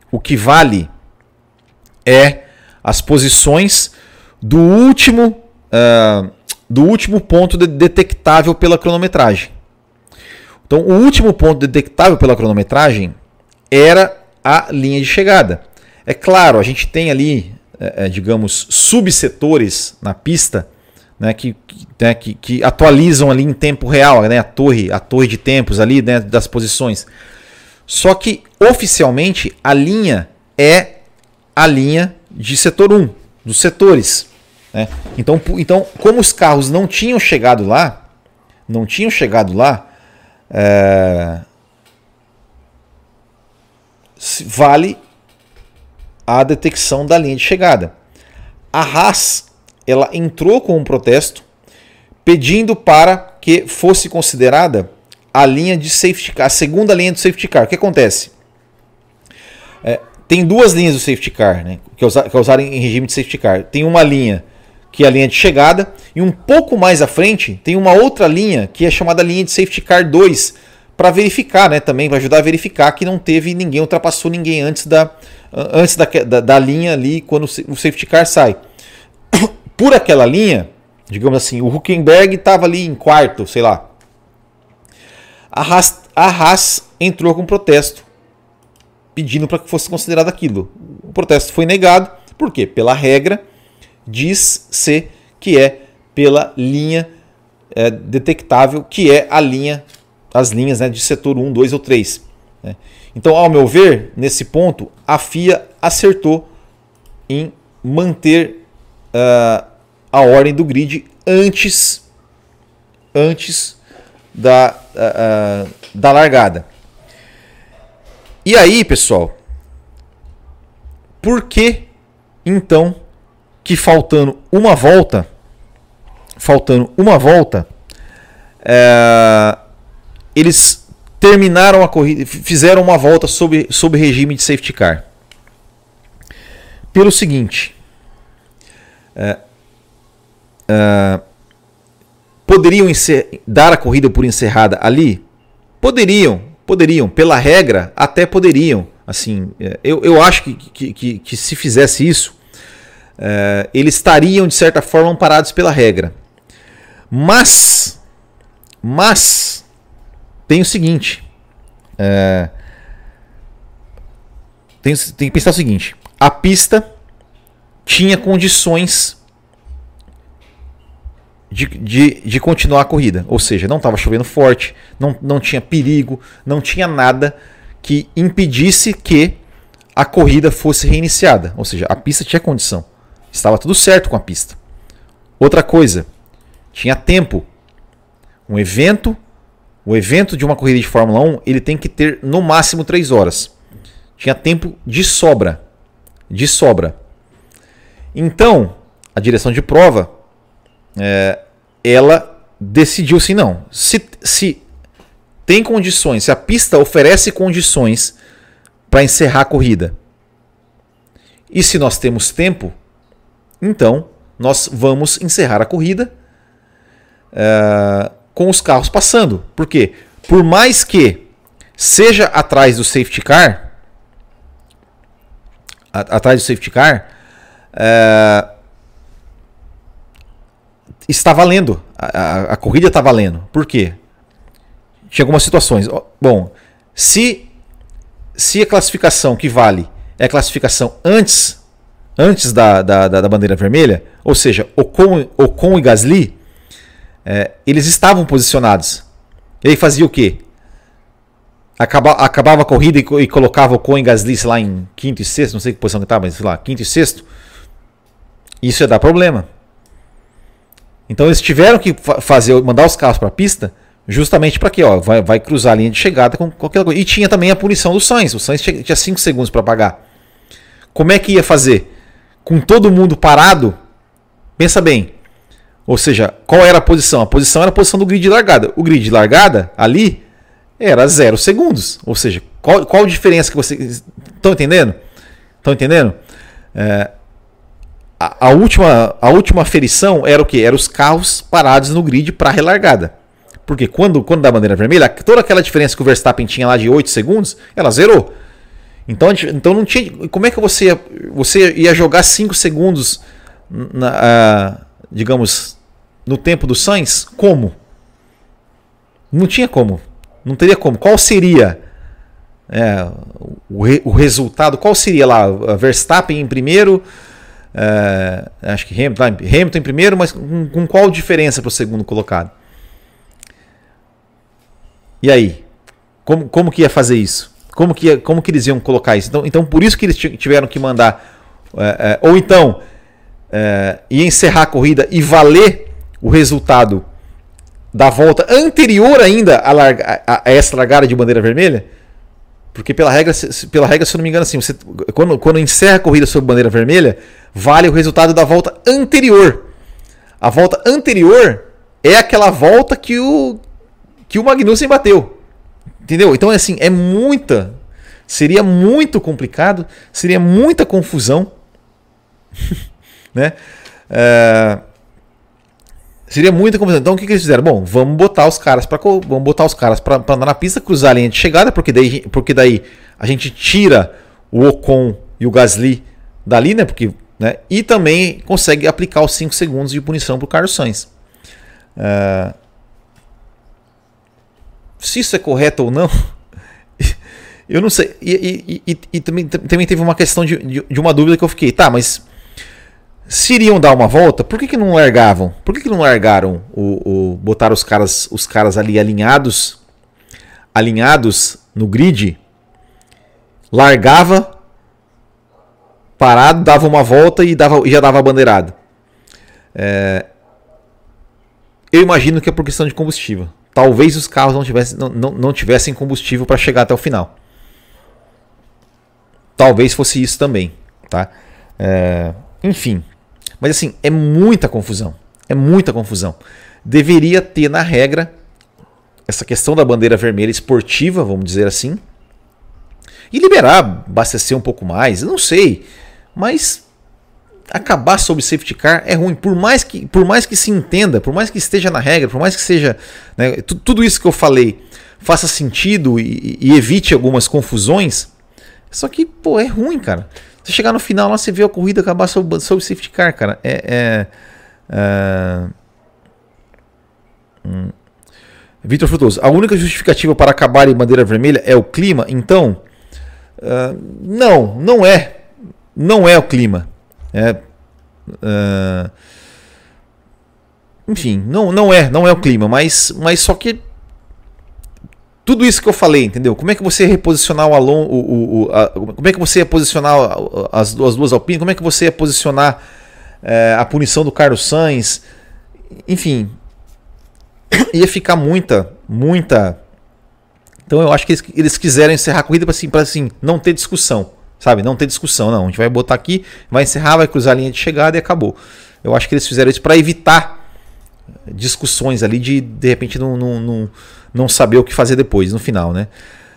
é as posições do último ponto detectável pela cronometragem. Então, o último ponto detectável pela cronometragem era a linha de chegada. É claro, a gente tem ali, digamos, subsetores na pista, né, que atualizam ali em tempo real, né, a torre de tempos ali, né, das posições. Só que, oficialmente, a linha é a linha de setor 1, dos setores. Né? Então, como os carros não tinham chegado lá, vale a detecção da linha de chegada. A Haas, ela entrou com um protesto pedindo para que fosse considerada a linha de safety car, a segunda linha do safety car. O que acontece? Tem duas linhas do safety car, né, que é usada em regime de safety car. Tem uma linha que é a linha de chegada, e um pouco mais à frente tem uma outra linha que é chamada linha de safety car 2, para verificar, né, também vai ajudar a verificar que não teve ninguém, ultrapassou ninguém antes da linha ali quando o safety car sai. Por aquela linha, digamos assim, o Hülkenberg estava ali em quarto, sei lá. A Haas entrou com protesto pedindo para que fosse considerado aquilo. O protesto foi negado, por quê? Pela regra, diz-se que é pela linha detectável, que é as linhas, né, de setor 1, 2 ou 3. Né? Então, ao meu ver, nesse ponto, a FIA acertou em manter a ordem do grid antes da largada. E aí, pessoal, por que então que faltando uma volta faltando uma volta, eles terminaram a corrida, fizeram uma volta sob regime de safety car. Pelo seguinte, poderiam dar a corrida por encerrada ali? Poderiam, pela regra até poderiam. Assim, eu acho que se fizesse isso, eles estariam de certa forma amparados pela regra. Mas tem o seguinte, tem que pensar o seguinte: a pista tinha condições de continuar a corrida, ou seja, não estava chovendo forte, não tinha perigo, não tinha nada que impedisse que a corrida fosse reiniciada, ou seja, a pista tinha condição, estava tudo certo com a pista. Outra coisa, tinha tempo. O evento de uma corrida de Fórmula 1, ele tem que ter no máximo 3 horas. Tinha tempo de sobra. Então, a direção de prova, ela decidiu assim, não. Se tem condições, se a pista oferece condições para encerrar a corrida, e se nós temos tempo, então nós vamos encerrar a corrida com os carros passando. Por quê? Por mais que seja atrás do safety car, está valendo. A corrida está valendo. Por quê? Tinha algumas situações. Bom, se a classificação que vale é a classificação antes da bandeira vermelha, ou seja, Ocon e Gasly, eles estavam posicionados. E aí fazia o quê? Acabava a corrida e colocava Ocon e Gasly, sei lá, em quinto e sexto, não sei que posição que estava, mas sei lá, quinto e sexto. Isso ia dar problema. Então eles tiveram que mandar os carros para a pista justamente para quê? Vai cruzar a linha de chegada com qualquer coisa. E tinha também a punição do Sainz. O Sainz tinha 5 segundos para pagar. Como é que ia fazer? Com todo mundo parado? Pensa bem. Ou seja, qual era a posição? A posição era a posição do grid de largada. O grid de largada ali era 0 segundos. Ou seja, qual a diferença que vocês estão entendendo? A última aferição era o quê? Era os carros parados no grid para relargada. Porque quando dá a bandeira vermelha, toda aquela diferença que o Verstappen tinha lá de 8 segundos, ela zerou. Então não tinha. Como é que você ia jogar 5 segundos, digamos, no tempo do Sainz? Como? Não tinha como. Não teria como. Qual seria o resultado? Qual seria lá? Verstappen em primeiro. Acho que Hamilton em primeiro, mas com qual diferença para o segundo colocado? E aí? Como que ia fazer isso? Como que eles iam colocar isso? Então por isso que eles tiveram que mandar, ou então ia encerrar a corrida e valer o resultado da volta anterior ainda a essa largada de bandeira vermelha. Porque pela regra, se eu não me engano, assim, quando encerra a corrida sob bandeira vermelha, vale o resultado da volta anterior. A volta anterior é aquela volta que o Magnussen bateu. Entendeu? Então, assim, seria muito complicado, seria muita confusão. Né? Seria muita confusão. Então, o que eles fizeram? Bom, vamos botar os caras para andar na pista, cruzar a linha de chegada, porque daí a gente tira o Ocon e o Gasly dali, né? E também consegue aplicar os 5 segundos de punição para o Carlos Sainz. Se isso é correto ou não, eu não sei. E também teve uma questão de uma dúvida que eu fiquei. Tá, mas se iriam dar uma volta, por que não largavam? Por que não largaram botaram os caras ali alinhados no grid? Largava, parado, dava uma volta e já dava a bandeirada. Eu imagino que é por questão de combustível. Talvez os carros não tivessem combustível para chegar até o final. Talvez fosse isso também, tá? Enfim, mas assim, é muita confusão. É muita confusão. Deveria ter na regra essa questão da bandeira vermelha esportiva, vamos dizer assim, e liberar, abastecer um pouco mais, eu não sei, mas acabar sob safety car é ruim, por mais que se entenda, por mais que esteja na regra, por mais que seja, né, tudo isso que eu falei faça sentido e evite algumas confusões, só que, pô, é ruim, cara. Você chegar no final lá, você vê a corrida acabar sob safety car, cara, Vitor Frutuoso, a única justificativa para acabar em bandeira vermelha é o clima? Então, não é o clima. Enfim, não é o clima, mas só que tudo isso que eu falei, entendeu? Como é que você ia reposicionar como é que você ia posicionar as duas Alpine? Como é que você ia posicionar a punição do Carlos Sainz? Enfim, ia ficar muita. Então eu acho que eles quiseram encerrar a corrida para assim, não ter discussão, sabe? Não ter discussão, não. A gente vai botar aqui, vai encerrar, vai cruzar a linha de chegada e acabou. Eu acho que eles fizeram isso para evitar discussões ali de repente não saber o que fazer depois, no final, né?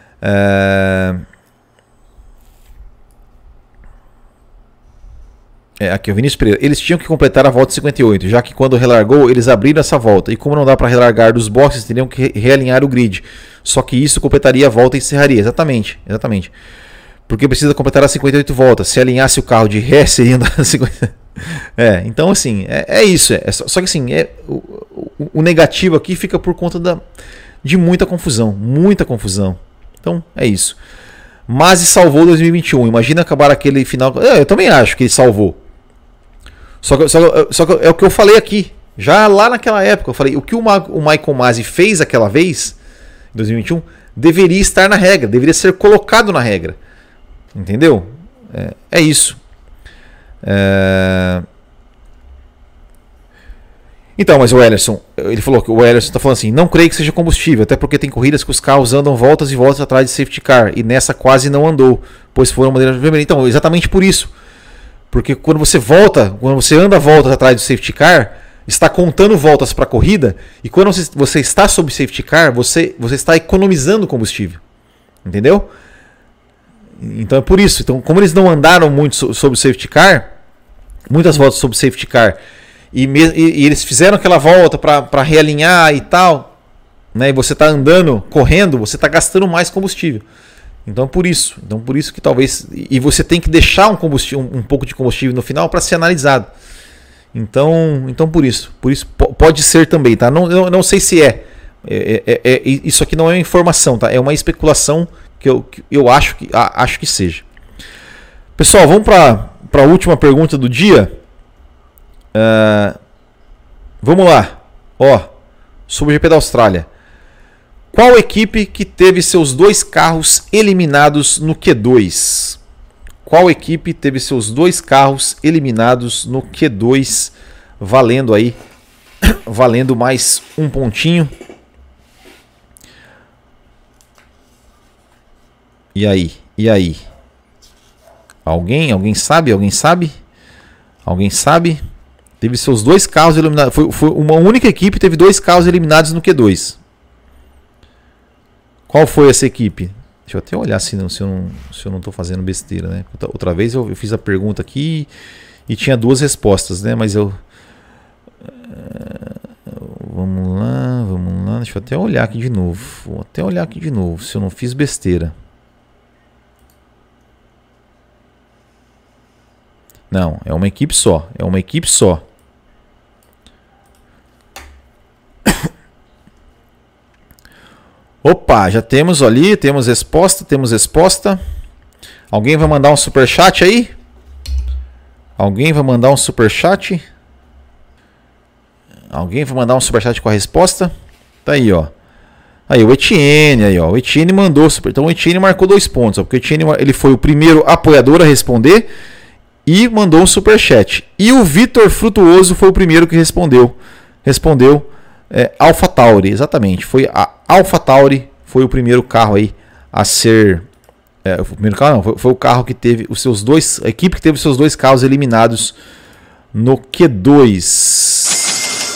Aqui o Vinícius Pereira. Eles tinham que completar a volta 58, já que quando relargou, eles abriram essa volta. E como não dá para relargar dos boxes, teriam que realinhar o grid. Só que isso completaria a volta e encerraria. Exatamente. Porque precisa completar as 58 voltas. Se alinhasse o carro de ré, seriam das 50. Então assim, é isso. Só que assim, o negativo aqui fica por conta de muita confusão. Então é isso. Masi salvou 2021. Imagina acabar aquele final. Eu também acho que ele salvou. Só que é o que eu falei aqui. Já lá naquela época, eu falei: o que o Michael Masi fez aquela vez, em 2021, deveria estar na regra, deveria ser colocado na regra. Entendeu? É isso. Então, mas o Ellerson, ele falou que o Ellerson está falando assim: não creio que seja combustível, até porque tem corridas que os carros andam voltas e voltas atrás de safety car, e nessa quase não andou, pois foram bandeira vermelha. Então, exatamente por isso. Porque quando você anda voltas atrás do safety car, está contando voltas para a corrida, e quando você está sob safety car, você está economizando combustível. Entendeu? Então é por isso. Então, como eles não andaram muito sob safety car, muitas voltas sob safety car, e eles fizeram aquela volta para realinhar e tal, né? E você está andando, correndo, você está gastando mais combustível. Então por isso que talvez, e você tem que deixar um pouco de combustível no final para ser analisado. Então por isso pode ser também, tá? Não sei se isso aqui não é uma informação, tá? É uma especulação que eu acho que seja. Pessoal, vamos para a última pergunta do dia. Vamos lá. Sobre o GP da Austrália. Qual equipe que teve seus 2 carros eliminados no Q2? Qual equipe teve seus 2 carros eliminados no Q2? Valendo mais um pontinho. E aí? Alguém sabe? Teve seus 2 carros eliminados. Foi uma única equipe que teve 2 carros eliminados no Q2. Qual foi essa equipe? Deixa eu até olhar se eu não estou fazendo besteira, né? Outra vez eu fiz a pergunta aqui e tinha 2 respostas, né? Mas vamos lá. Deixa eu até olhar aqui de novo. Se eu não fiz besteira. Não, é uma equipe só. Opa, já temos ali, temos resposta. Alguém vai mandar um superchat aí? Alguém vai mandar um superchat com a resposta? Tá aí, ó. Aí o Etienne, o Etienne mandou super. Então o Etienne marcou 2 pontos, ó, porque o Etienne ele foi o primeiro apoiador a responder e mandou um superchat. E o Vitor Frutuoso foi o primeiro que respondeu. AlphaTauri, exatamente. Foi a AlphaTauri, foi o primeiro carro aí a ser. O primeiro carro não, foi o carro que teve os seus 2. A equipe que teve os seus 2 carros eliminados no Q2.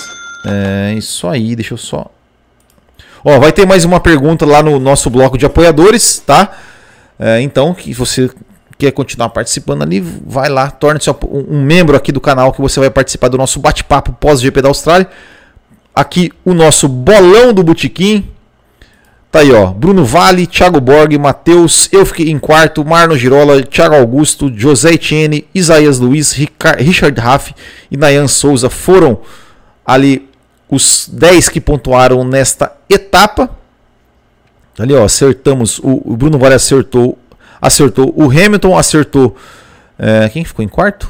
É isso aí, deixa eu só... Ó, vai ter mais uma pergunta lá no nosso bloco de apoiadores, tá? Então, que você quer continuar participando ali, vai lá, torne-se um membro aqui do canal que você vai participar do nosso bate-papo pós-GP da Austrália. Aqui o nosso bolão do Botequim. Tá aí, ó. Bruno Vale, Thiago Borg, Matheus, eu fiquei em quarto, Marno Girola, Thiago Augusto, José Etienne, Isaías Luiz, Richard Raff e Nayan Souza foram ali os 10 que pontuaram nesta etapa. Ali, ó, acertamos. O Bruno Vale acertou. O Hamilton acertou. Quem ficou em quarto?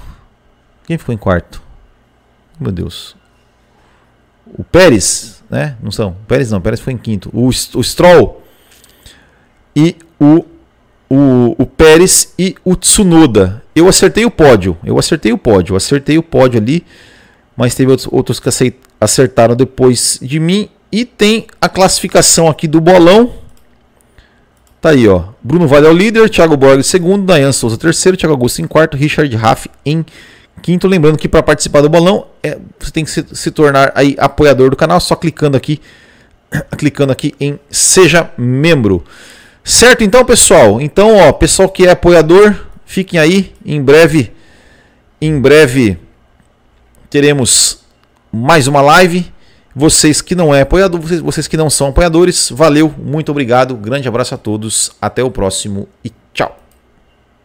Meu Deus. O Pérez, né? Não são. O Pérez não. O Pérez foi em quinto. O Stroll e o Pérez e o Tsunoda. Eu acertei o pódio. Acertei o pódio ali. Mas teve outros que acertaram depois de mim. E tem a classificação aqui do bolão. Tá aí, ó. Bruno Vale é o líder, Thiago Borg segundo, Nayan Souza terceiro, Thiago Augusto em quarto, Richard Raff em quinto. Lembrando que para participar do bolão, você tem que se tornar aí apoiador do canal, só clicando aqui em Seja Membro. Certo então, pessoal? Então, ó, pessoal que é apoiador, fiquem aí, em breve teremos mais uma live. Vocês que não é apoiador, vocês que não são apoiadores, valeu, muito obrigado, grande abraço a todos, até o próximo e